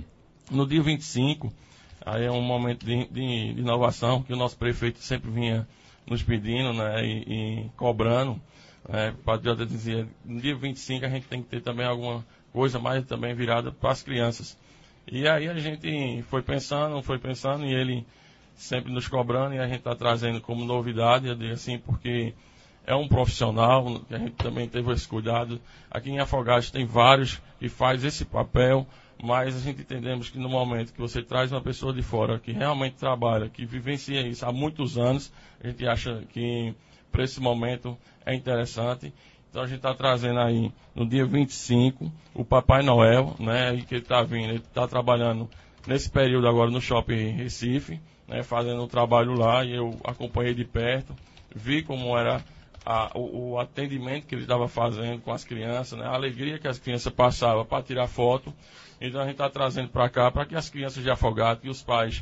No dia 25, aí é um momento de inovação que o nosso prefeito sempre vinha nos pedindo, né, e cobrando. O patriota dizia, no dia 25 a gente tem que ter também alguma coisa mais também virada para as crianças. E aí a gente foi pensando, e ele sempre nos cobrando, e a gente está trazendo como novidade, eu digo assim, porque é um profissional, que a gente também teve esse cuidado. Aqui em Afogados tem vários que faz esse papel, mas a gente entendemos que no momento que você traz uma pessoa de fora que realmente trabalha, que vivencia isso há muitos anos, a gente acha que para esse momento é interessante. Então a gente está trazendo aí no dia 25 o Papai Noel, né, e que ele está vindo, ele está trabalhando nesse período agora no Shopping Recife, né, fazendo um trabalho lá, e eu acompanhei de perto, vi como era o atendimento que ele estava fazendo com as crianças, né, a alegria que as crianças passavam para tirar foto. Então a gente está trazendo para cá, para que as crianças de Afogados, que os pais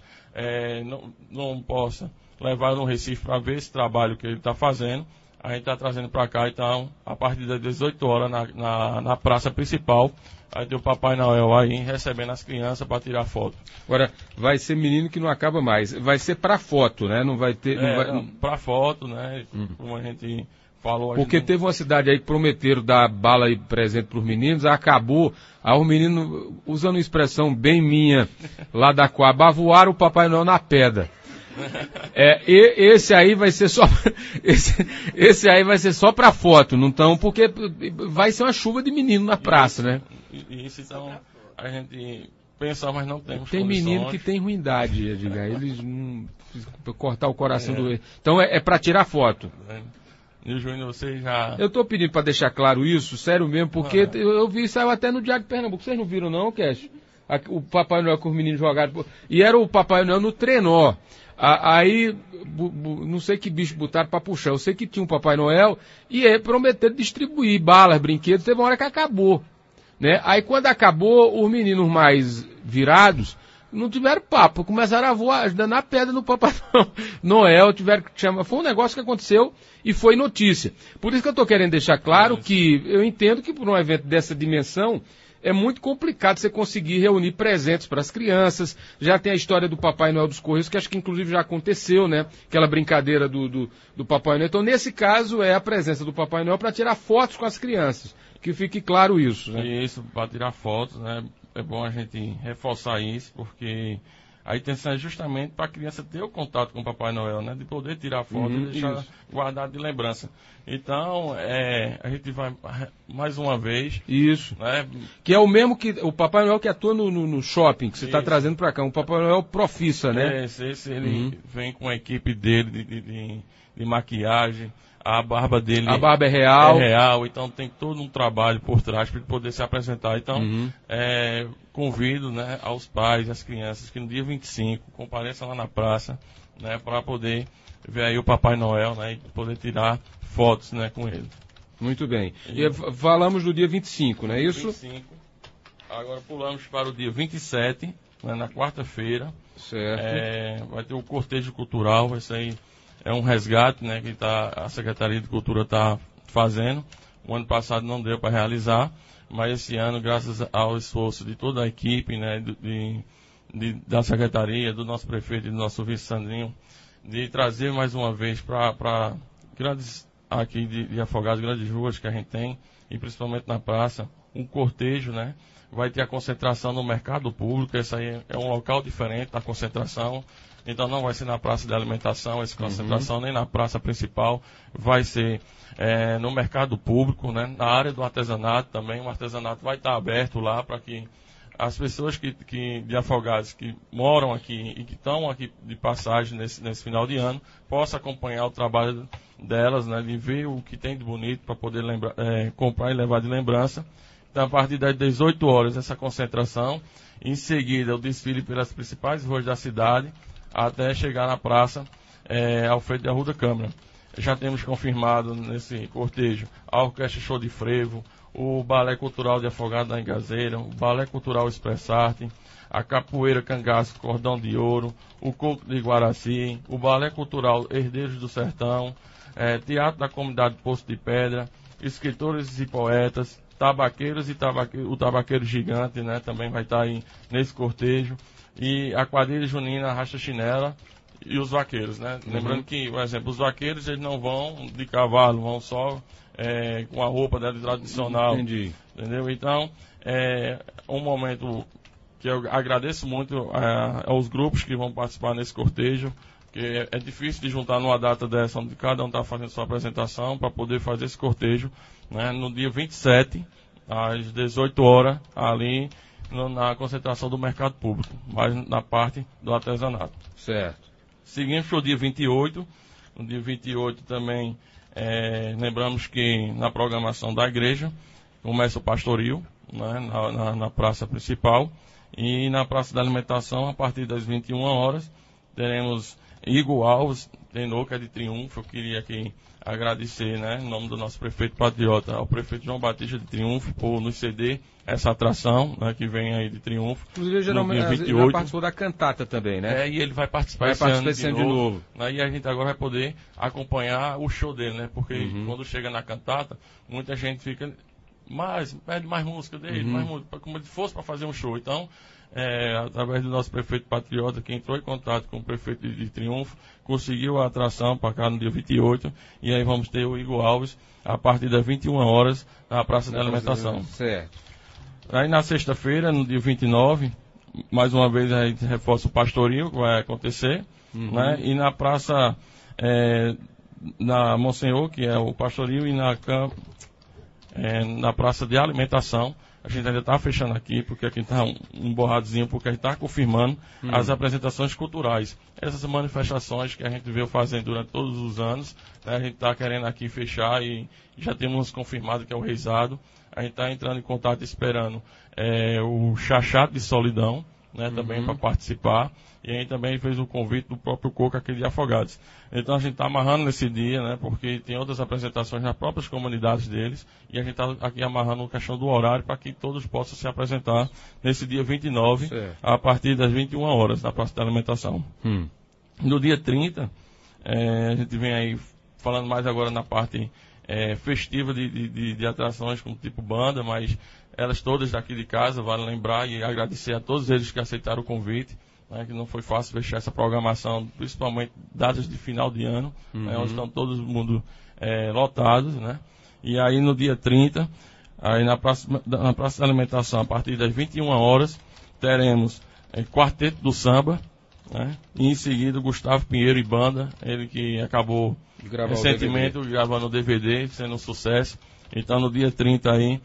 não possam levar no Recife para ver esse trabalho que ele está fazendo. A gente está trazendo para cá, então, a partir das 18 horas, na praça principal, aí tem o Papai Noel aí recebendo as crianças para tirar foto. Agora, vai ser menino que não acaba mais. Vai ser para foto, né? Não vai ter... Para foto, né? Como a gente falou... Porque teve uma cidade aí que prometeram dar bala e presente para os meninos, acabou. Aí os meninos, usando uma expressão bem minha, lá da Coab, voaram o Papai Noel na pedra. Esse aí vai ser só esse aí vai ser só para foto, não tão, porque vai ser uma chuva de menino na praça, né? Isso, então a gente pensar, mas não temos Tem condições. menino que tem ruindade, Edgar. Eles não... cortar o coração do... Então é para tirar foto. E o Júnior, você já... Eu tô pedindo para deixar claro isso, sério mesmo, porque eu vi, saiu até no Diário de Pernambuco. Vocês não viram não, Cash? O Papai Noel com os meninos jogaram. E era o Papai Noel no trenó. Aí, não sei que bicho botaram para puxar. Eu sei que tinha um Papai Noel e aí prometeram distribuir balas, brinquedos. Teve uma hora que acabou, né? Aí quando acabou, os meninos mais virados não tiveram papo, começaram a voar, dando a pedra no Papai Noel, tiveram que chamar. Foi um negócio que aconteceu e foi notícia. Por isso que eu estou querendo deixar claro que eu entendo que por um evento dessa dimensão é muito complicado você conseguir reunir presentes para as crianças. Já tem a história do Papai Noel dos Correios, que acho que inclusive já aconteceu, né? Aquela brincadeira do Papai Noel. Então, nesse caso, é a presença do Papai Noel para tirar fotos com as crianças. Que fique claro isso, né? Isso, para tirar fotos, né? É bom a gente reforçar isso, porque a intenção é justamente para a criança ter o contato com o Papai Noel, né? De poder tirar foto e deixar guardado de lembrança. Então, a gente vai mais uma vez. Isso. Né? Que é o mesmo que o Papai Noel que atua no shopping, que você está trazendo para cá. Um Papai Noel profissa, né? Esse ele vem com a equipe dele de maquiagem. A barba dele... A barba é real. É real, então tem todo um trabalho por trás para ele poder se apresentar. Então, convido, né, aos pais, às crianças, que no dia 25 compareçam lá na praça, né, para poder ver aí o Papai Noel, né, e poder tirar fotos, né, com ele. Muito bem. E falamos do dia 25, não é isso? 25. Agora pulamos para o dia 27, né, na quarta-feira. Certo. Vai ter o cortejo cultural, vai sair... É um resgate, né, que a Secretaria de Cultura está fazendo. O ano passado não deu para realizar, mas esse ano, graças ao esforço de toda a equipe, né, da Secretaria, do nosso prefeito e do nosso vice Sandrinho, de trazer mais uma vez para grandes aqui de Afogados, grandes ruas que a gente tem, e principalmente na praça, um cortejo, né? Vai ter a concentração no mercado público, esse aí é um local diferente da concentração. Então não vai ser na praça de alimentação, essa concentração, nem na praça principal, vai ser no mercado público, né? Na área do artesanato também, o artesanato vai estar aberto lá para que as pessoas de Afogados que moram aqui e que estão aqui de passagem nesse final de ano, possam acompanhar o trabalho delas, né? De ver o que tem de bonito para poder comprar e levar de lembrança. Então, a partir das 18 horas, essa concentração, em seguida o desfile pelas principais ruas da cidade, até chegar na praça Alfredo de Arruda Câmara. Já temos confirmado nesse cortejo a Orquestra Show de Frevo, o Balé Cultural de Afogados da Engazeira, o Balé Cultural Expressarte, a Capoeira Cangaço Cordão de Ouro, o Coco de Guaraci, o Balé Cultural Herdeiros do Sertão, Teatro da Comunidade Poço de Pedra, escritores e poetas, tabaqueiros e o Tabaqueiro Gigante, né, também vai estar aí nesse cortejo. E a quadrilha junina Racha Chinela e os vaqueiros, né? Lembrando que, por exemplo, os vaqueiros eles não vão de cavalo, vão só com a roupa dela tradicional. Entendi. Entendeu? Então, é um momento que eu agradeço muito aos grupos que vão participar nesse cortejo, que é difícil de juntar numa data dessa, onde cada um está fazendo sua apresentação, para poder fazer esse cortejo, né? No dia 27, às 18 horas, ali na concentração do mercado público, mas na parte do artesanato. Certo. Seguimos para o dia 28. No dia 28 também lembramos que na programação da igreja começa o pastoril, né, na praça principal, e na praça da alimentação, a partir das 21 horas, teremos Igor Alves, tenor, que é de Triunfo. Eu queria aqui agradecer, né, em nome do nosso prefeito patriota, ao prefeito João Batista de Triunfo, por nos ceder essa atração, né, que vem aí de Triunfo. Inclusive, geralmente, ele já participou da cantata também, né? E ele vai participar esse ano de novo. Né, e a gente agora vai poder acompanhar o show dele, né? Porque quando chega na cantata, muita gente fica pede mais música dele, mais música, como se fosse para fazer um show. Então, através do nosso prefeito patriota, que entrou em contato com o prefeito de Triunfo, conseguiu a atração para cá no dia 28, e aí vamos ter o Igor Alves a partir das 21 horas na Praça da Alimentação. Certo. Aí na sexta-feira, no dia 29, mais uma vez a gente reforça o pastoril que vai acontecer, né? E na praça na Monsenhor, que é o pastoril, e na praça de alimentação A gente ainda está fechando aqui, porque aqui está um borradozinho, porque a gente está confirmando as apresentações culturais. Essas manifestações que a gente veio fazendo durante todos os anos, né, a gente está querendo aqui fechar e já temos confirmado que é o Reisado. A gente está entrando em contato esperando o Chachado de Solidão, né, também para participar. E aí também fez o convite do próprio Coco aqui de Afogados. Então a gente está amarrando nesse dia, né, porque tem outras apresentações nas próprias comunidades deles, e a gente está aqui amarrando a questão do horário para que todos possam se apresentar nesse dia 29, a partir das 21 horas, na Praça da Alimentação. No dia 30, a gente vem aí falando mais agora na parte festiva de atrações, como tipo banda, mas elas todas daqui de casa, vale lembrar e agradecer a todos eles que aceitaram o convite. Que não foi fácil fechar essa programação, principalmente datas de final de ano, onde estão todo mundo lotados, né? E aí no dia 30, aí na Praça da Alimentação, a partir das 21 horas, teremos Quarteto do Samba, né? E em seguida Gustavo Pinheiro e Banda, ele que acabou recentemente gravando o DVD, sendo um sucesso. Então no dia 30 aí,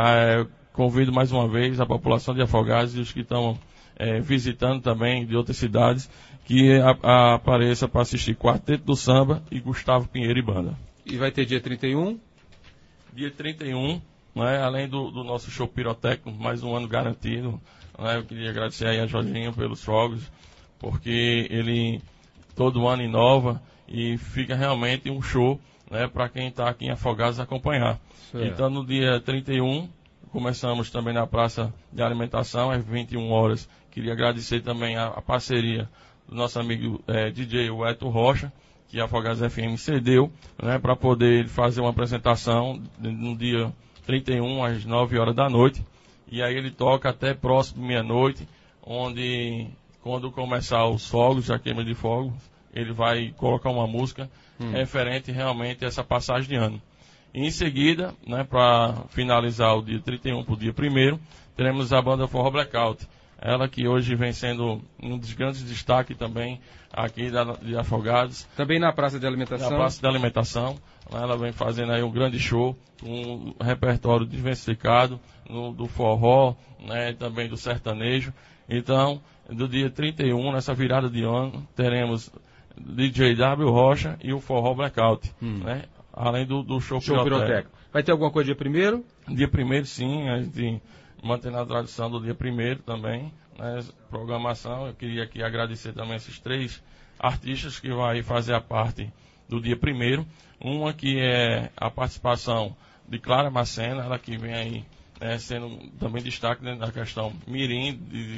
convido mais uma vez a população de Afogados e os que estão visitando também de outras cidades, que apareça para assistir Quarteto do Samba e Gustavo Pinheiro e Banda. E vai ter dia 31? Dia 31, né, além do nosso show pirotécnico, mais um ano garantido. Né, eu queria agradecer aí a Jorginho pelos fogos, porque ele todo ano inova e fica realmente um show, né, para quem está aqui em Afogados acompanhar. Certo. Então no dia 31, começamos também na Praça de Alimentação, às 21 horas. Queria agradecer também a parceria do nosso amigo DJ Weto Rocha, que a Afogados FM cedeu, né, para poder fazer uma apresentação no dia 31, às 9 horas da noite. E aí ele toca até próximo de meia-noite, onde, quando começar os fogos, a queima de fogos, ele vai colocar uma música referente realmente a essa passagem de ano. E em seguida, né, para finalizar o dia 31 para o dia 1º, teremos a banda Forró Blackout. Ela que hoje vem sendo um dos grandes destaques também aqui de Afogados. Também na Praça de Alimentação? Na Praça de Alimentação. Ela vem fazendo aí um grande show, um repertório diversificado do forró, né, também do sertanejo. Então, do dia 31, nessa virada de ano, teremos DJ W Rocha e o Forró Blackout, né? Além do show pirotécnico. Vai ter alguma coisa dia 1º? Dia 1º, sim, a gente mantendo a tradição do dia 1º também, né, programação. Eu queria aqui agradecer também esses 3 artistas que vai fazer a parte do dia 1º. Uma que é a participação de Clara Macena, ela que vem aí sendo também destaque dentro da questão mirim,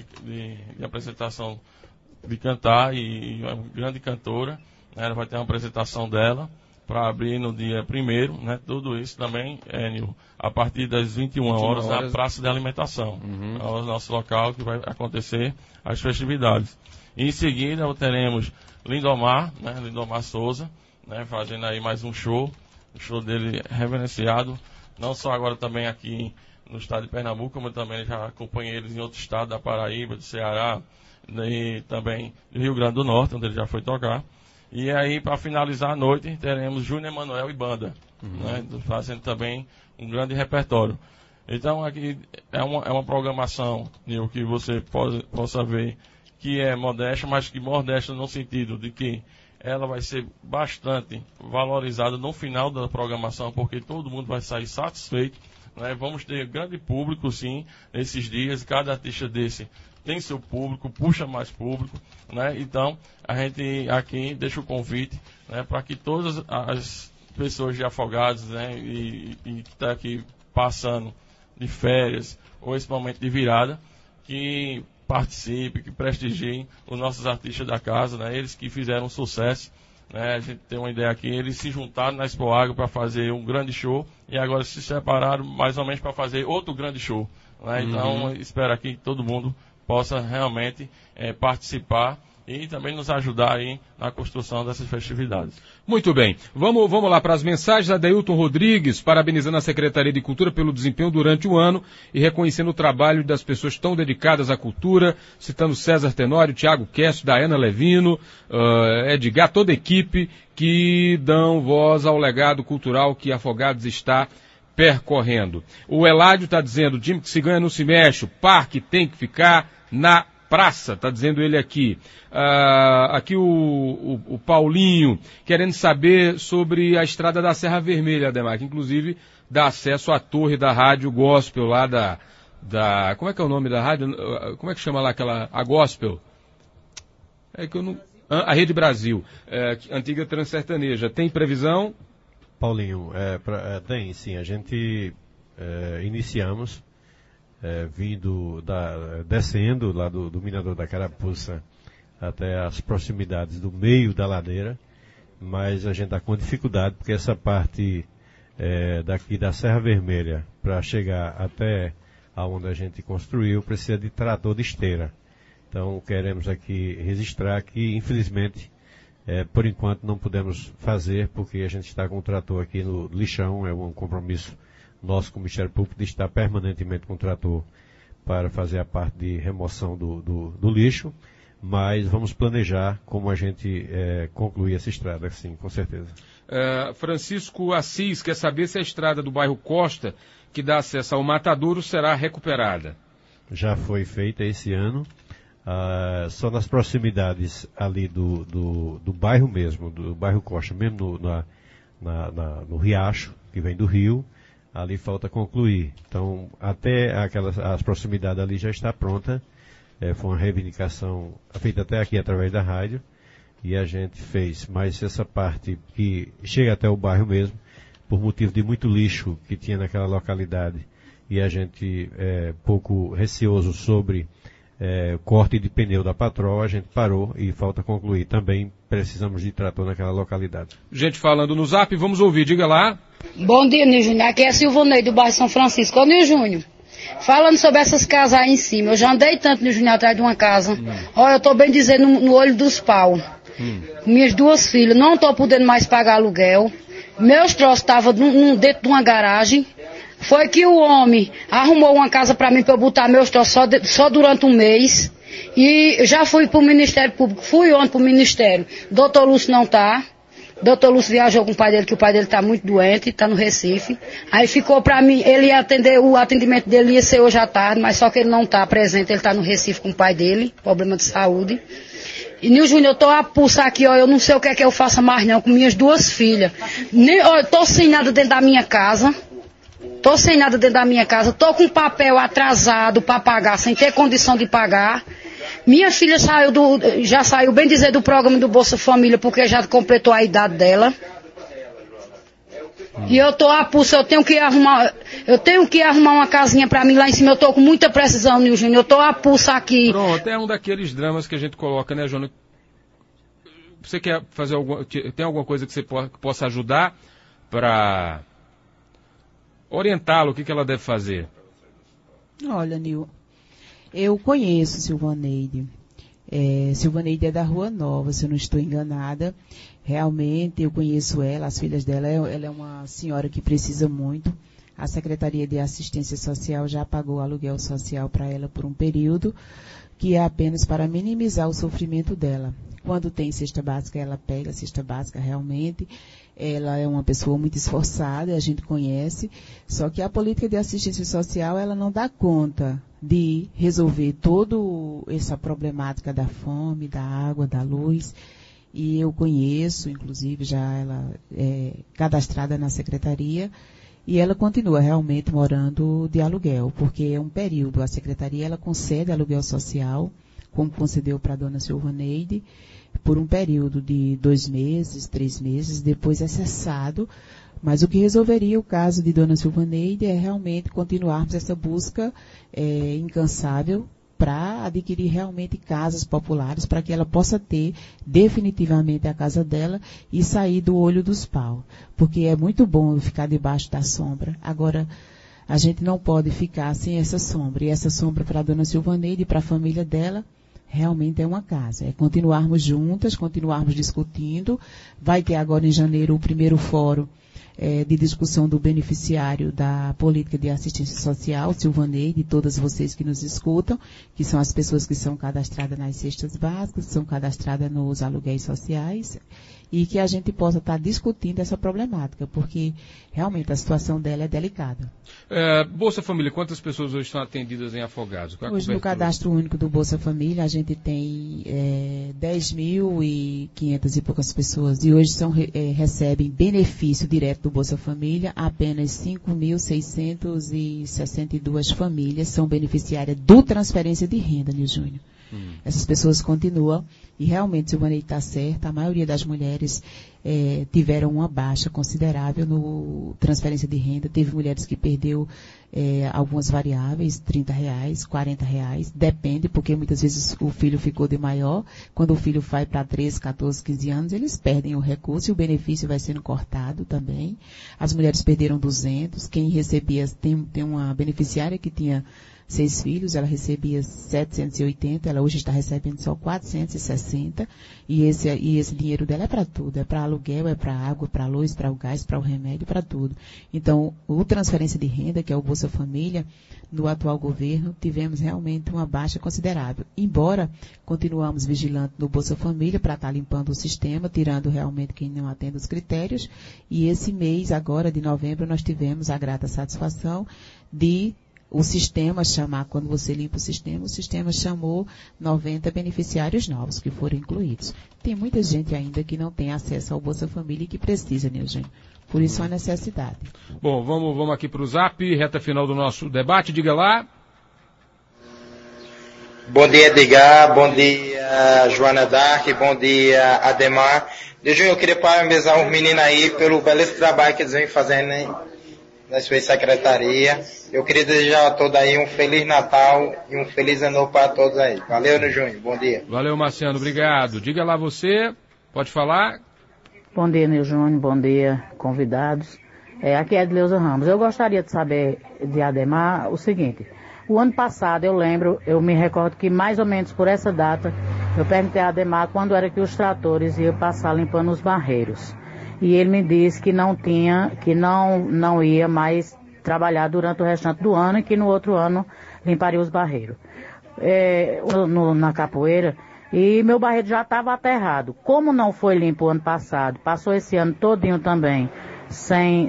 de apresentação de cantar, e é uma grande cantora, né, ela vai ter uma apresentação dela para abrir no dia 1º, né? Tudo isso também, Nil, a partir das 21 horas na Praça de Alimentação. É o nosso local que vai acontecer as festividades. E em seguida teremos Lindomar, né? Lindomar Souza, né? Fazendo aí mais um show, o show dele reverenciado, não só agora também aqui no estado de Pernambuco, como eu também já acompanhei eles em outros estados, da Paraíba, do Ceará, e também do Rio Grande do Norte, onde ele já foi tocar. E aí, para finalizar a noite, teremos Júnior Emanuel e Banda, né, fazendo também um grande repertório. Então, aqui é uma programação, Nil, que você possa ver que é modesta, mas que modesta no sentido de que ela vai ser bastante valorizada no final da programação, porque todo mundo vai sair satisfeito, né? Vamos ter grande público, sim, nesses dias. Cada artista desse tem seu público, puxa mais público, né? Então, a gente aqui deixa o convite, né, para que todas as pessoas de Afogados, né, e que está aqui passando de férias ou esse momento de virada, que participe, que prestigiem os nossos artistas da casa, né? Eles que fizeram sucesso, né? A gente tem uma ideia aqui, eles se juntaram na Expo Agro para fazer um grande show e agora se separaram mais ou menos para fazer outro grande show, né? Então, espero aqui que todo mundo possa realmente participar e também nos ajudar aí na construção dessas festividades. Muito bem. Vamos lá para as mensagens. Adeilton Rodrigues, parabenizando a Secretaria de Cultura pelo desempenho durante o ano e reconhecendo o trabalho das pessoas tão dedicadas à cultura, citando César Tenório, Tiago Kessler, Daiana Levino, Edgar, toda a equipe que dão voz ao legado cultural que Afogados está percorrendo. O Eládio está dizendo, o time que se ganha não se mexe, o parque tem que ficar na praça, está dizendo ele aqui. Aqui o Paulinho, querendo saber sobre a estrada da Serra Vermelha, Ademar, que inclusive dá acesso à torre da Rádio Gospel, lá da como é que é o nome da rádio? Como é que chama lá aquela, a Gospel? É que eu não... A Rede Brasil, antiga Transsertaneja. Tem previsão? Paulinho, tem sim. A gente iniciamos descendo lá do mirador da Carapuça até as proximidades do meio da ladeira, mas a gente está com dificuldade porque essa parte daqui da Serra Vermelha para chegar até aonde a gente construiu precisa de trator de esteira. Então queremos aqui registrar que, infelizmente, por enquanto não podemos fazer, porque a gente está com o trator aqui no lixão, é um compromisso nosso com o Ministério Público de estar permanentemente com o trator para fazer a parte de remoção do lixo, mas vamos planejar como a gente concluir essa estrada, sim, com certeza. Francisco Assis quer saber se a estrada do bairro Costa, que dá acesso ao Matadouro, será recuperada. Já foi feita esse ano. Só nas proximidades ali do bairro mesmo, do bairro Costa, mesmo no riacho, que vem do rio, ali falta concluir. Então, até as proximidades ali já está pronta. Foi uma reivindicação feita até aqui através da rádio, e a gente fez. Mas essa parte que chega até o bairro mesmo, por motivo de muito lixo que tinha naquela localidade, e a gente pouco receoso sobre corte de pneu da patroa, a gente parou e falta concluir. Também precisamos de trator naquela localidade. Gente falando no zap, vamos ouvir, diga lá. Bom dia, Nil Júnior. Aqui é Silvonei do bairro São Francisco. Ô, Nil Júnior, falando sobre essas casas aí em cima, eu já andei tanto, Nil Júnior, atrás de uma casa. Olha, eu tô bem dizendo no olho dos pau. Minhas duas filhas, não tô podendo mais pagar aluguel. Meus troços estavam dentro de uma garagem. Foi que o homem arrumou uma casa para mim, para eu botar meus troços só durante um mês. E já fui para o Ministério Público, fui ontem para o Ministério. Doutor Lúcio não está. Doutor Lúcio viajou com o pai dele, que o pai dele está muito doente, está no Recife. Aí ficou para mim, ele ia atender, o atendimento dele ia ser hoje à tarde, mas só que ele não está presente, ele está no Recife com o pai dele, problema de saúde. E, Nil Júnior, eu tô a pulsar aqui, ó, eu não sei o que é que eu faça mais não, com minhas duas filhas. Eu tô sem nada dentro da minha casa. Tô com papel atrasado para pagar, sem ter condição de pagar. Minha filha já saiu, bem dizer, do programa do Bolsa Família, porque já completou a idade dela. E eu tô a pulso, eu tenho que arrumar uma casinha para mim lá em cima, eu tô com muita precisão, Nil Júnior, eu tô a pulso aqui. Pronto, é um daqueles dramas que a gente coloca, né, Jônia? Você quer fazer tem alguma coisa que você possa ajudar para orientá-lo, o que ela deve fazer? Olha, Nil, eu conheço Silvaneide. Silvaneide é da Rua Nova, se eu não estou enganada. Realmente, eu conheço ela, as filhas dela. Ela é uma senhora que precisa muito. A Secretaria de Assistência Social já pagou aluguel social para ela por um período, que é apenas para minimizar o sofrimento dela. Quando tem cesta básica, ela pega a cesta básica realmente. Ela é uma pessoa muito esforçada, a gente conhece, só que a política de assistência social, ela não dá conta de resolver toda essa problemática da fome, da água, da luz. E eu conheço, inclusive, já ela é cadastrada na secretaria, e ela continua realmente morando de aluguel, porque é um período. A secretaria, ela concede aluguel social, como concedeu para a dona Silvaneide, por um período de 2 meses, 3 meses, depois é cessado. Mas o que resolveria o caso de dona Silvaneide é realmente continuarmos essa busca incansável para adquirir realmente casas populares, para que ela possa ter definitivamente a casa dela e sair do olho dos pau. Porque é muito bom ficar debaixo da sombra. Agora, a gente não pode ficar sem essa sombra. E essa sombra para a dona Silvaneide e para a família dela realmente é uma casa. É continuarmos juntas, continuarmos discutindo. Vai ter agora em janeiro o primeiro fórum de discussão do beneficiário da política de assistência social, Silvanei, de todas vocês que nos escutam, que são as pessoas que são cadastradas nas cestas básicas, são cadastradas nos aluguéis sociais, e que a gente possa estar discutindo essa problemática, porque realmente a situação dela é delicada. Bolsa Família, quantas pessoas hoje estão atendidas em Afogados? Hoje no cadastro único do Bolsa Família a gente tem 10.500 e poucas pessoas, e hoje recebem benefício direto do Bolsa Família. Apenas 5.662 famílias são beneficiárias do transferência de renda, Nil Júnior. Essas pessoas continuam, e realmente, Silvanei está certa, a maioria das mulheres tiveram uma baixa considerável no transferência de renda. Teve mulheres que perdeu algumas variáveis, R$30, R$40, depende, porque muitas vezes o filho ficou de maior. Quando o filho vai para 13, 14, 15 anos, eles perdem o recurso e o benefício vai sendo cortado também. As mulheres perderam 200, quem recebia, tem uma beneficiária que tinha 6 filhos, ela recebia 780, ela hoje está recebendo só 460, e esse dinheiro dela é para tudo, é para aluguel, é para água, para luz, para o gás, para o remédio, para tudo. Então, o transferência de renda, que é o Bolsa Família, no atual governo, tivemos realmente uma baixa considerável. Embora continuamos vigilantes no Bolsa Família para estar limpando o sistema, tirando realmente quem não atende os critérios, e esse mês, agora de novembro, nós tivemos a grata satisfação de o sistema chamar, quando você limpa o sistema chamou 90 beneficiários novos que foram incluídos. Tem muita gente ainda que não tem acesso ao Bolsa Família e que precisa, Nilson. Por isso a necessidade. Bom, vamos aqui para o Zap, reta final do nosso debate, diga lá. Bom dia, Edgar, bom dia, Joana Dark, bom dia, Ademar. Nilson, eu queria parabenizar os meninos aí pelo belíssimo trabalho que eles vêm fazendo, né, na sua secretaria. Eu queria desejar a todos aí um Feliz Natal e um Feliz Ano Novo para todos aí. Valeu, Nil Júnior. Bom dia. Valeu, Marciano. Obrigado. Diga lá você. Pode falar. Bom dia, Nil Júnior. Bom dia, convidados. Aqui é Edleusa Ramos. Eu gostaria de saber de Ademar o seguinte. O ano passado, eu me recordo que mais ou menos por essa data, eu perguntei a Ademar quando era que os tratores iam passar limpando os barreiros. E ele me disse que não ia mais trabalhar durante o restante do ano e que no outro ano limparia os barreiros. Na capoeira, e meu barreiro já estava aterrado. Como não foi limpo o ano passado, passou esse ano todinho também, sem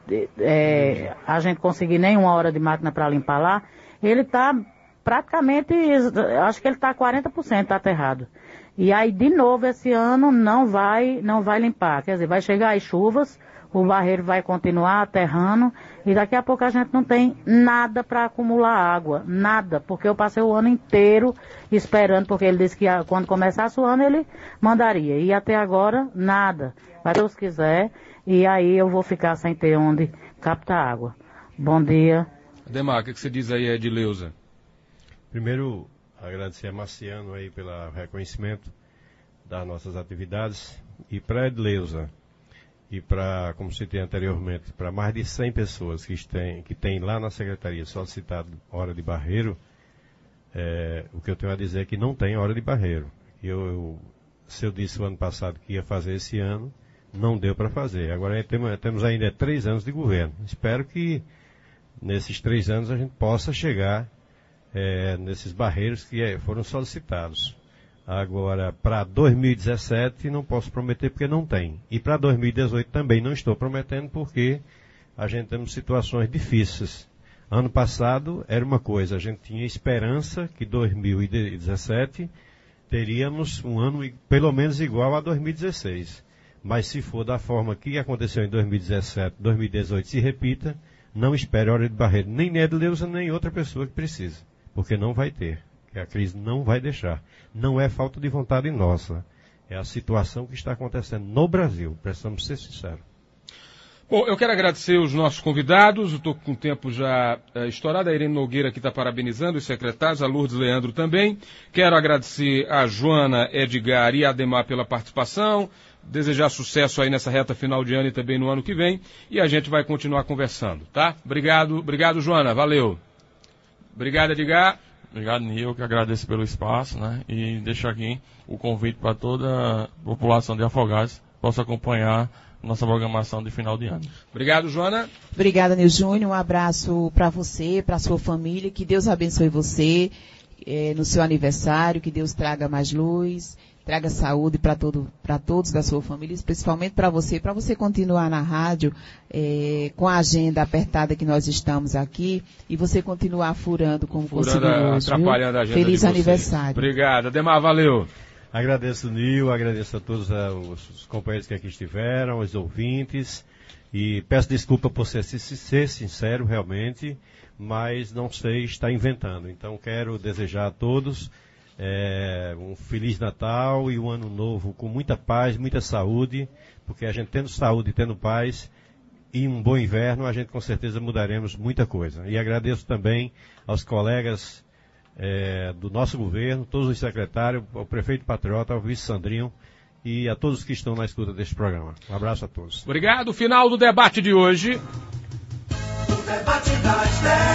a gente conseguir nenhuma hora de máquina para limpar lá, ele está praticamente, acho que ele está 40% aterrado. E aí, de novo, esse ano não vai limpar. Quer dizer, vai chegar as chuvas, o barreiro vai continuar aterrando, e daqui a pouco a gente não tem nada para acumular água. Nada, porque eu passei o ano inteiro esperando, porque ele disse que quando começasse o ano ele mandaria. E até agora, nada. Mas Deus quiser, e aí eu vou ficar sem ter onde captar água. Bom dia. Ademar, o que você diz aí, Edileuza? Primeiro, agradecer a Marciano aí pelo reconhecimento das nossas atividades, e para a Edleuza e para, como citei anteriormente, para mais de 100 pessoas que têm lá na Secretaria solicitado hora de barreiro, o que eu tenho a dizer é que não tem hora de barreiro. Se eu disse o ano passado que ia fazer esse ano, não deu para fazer. Agora temos ainda 3 anos de governo. Espero que nesses 3 anos a gente possa chegar nesses barreiros que foram solicitados. Agora, para 2017 não posso prometer porque não tem. E para 2018 também não estou prometendo porque a gente temos situações difíceis. Ano passado era uma coisa, a gente tinha esperança que 2017 teríamos um ano pelo menos igual a 2016. Mas se for da forma que aconteceu em 2017, 2018 se repita, não espere hora de barreiro, nem Edleuza, nem outra pessoa que precisa. Porque não vai ter, que a crise não vai deixar. Não é falta de vontade nossa, é a situação que está acontecendo no Brasil, precisamos ser sinceros. Bom, eu quero agradecer os nossos convidados, eu estou com o tempo já estourado, a Irene Nogueira que está parabenizando os secretários, a Lourdes Leandro também. Quero agradecer a Joana, Edgar e a Ademar pela participação, desejar sucesso aí nessa reta final de ano e também no ano que vem, e a gente vai continuar conversando, tá? Obrigado, Joana, valeu. Obrigado, Edgar. Obrigado, Nil, que agradeço pelo espaço, né? E deixo aqui o convite para toda a população de Afogados possa acompanhar nossa programação de final de ano. Obrigado, Joana. Obrigada, Nil Júnior. Um abraço para você, para sua família. Que Deus abençoe você no seu aniversário. Que Deus traga mais luz, traga saúde para todos da sua família, principalmente para você continuar na rádio com a agenda apertada que nós estamos aqui e você continuar furando como conseguiu hoje. Atrapalhando a agenda. Feliz aniversário. Obrigado. Ademar, valeu. Agradeço, Nil, agradeço a todos os companheiros que aqui estiveram, os ouvintes, e peço desculpa por ser sincero realmente, mas não sei estar inventando. Então quero desejar a todos um Feliz Natal e um Ano Novo com muita paz, muita saúde, porque a gente tendo saúde e tendo paz e um bom inverno, a gente com certeza mudaremos muita coisa. E agradeço também aos colegas do nosso governo, todos os secretários, ao prefeito Patriota, ao vice Sandrinho e a todos que estão na escuta deste programa. Um abraço a todos. Obrigado. Final do debate de hoje. O debate das 10.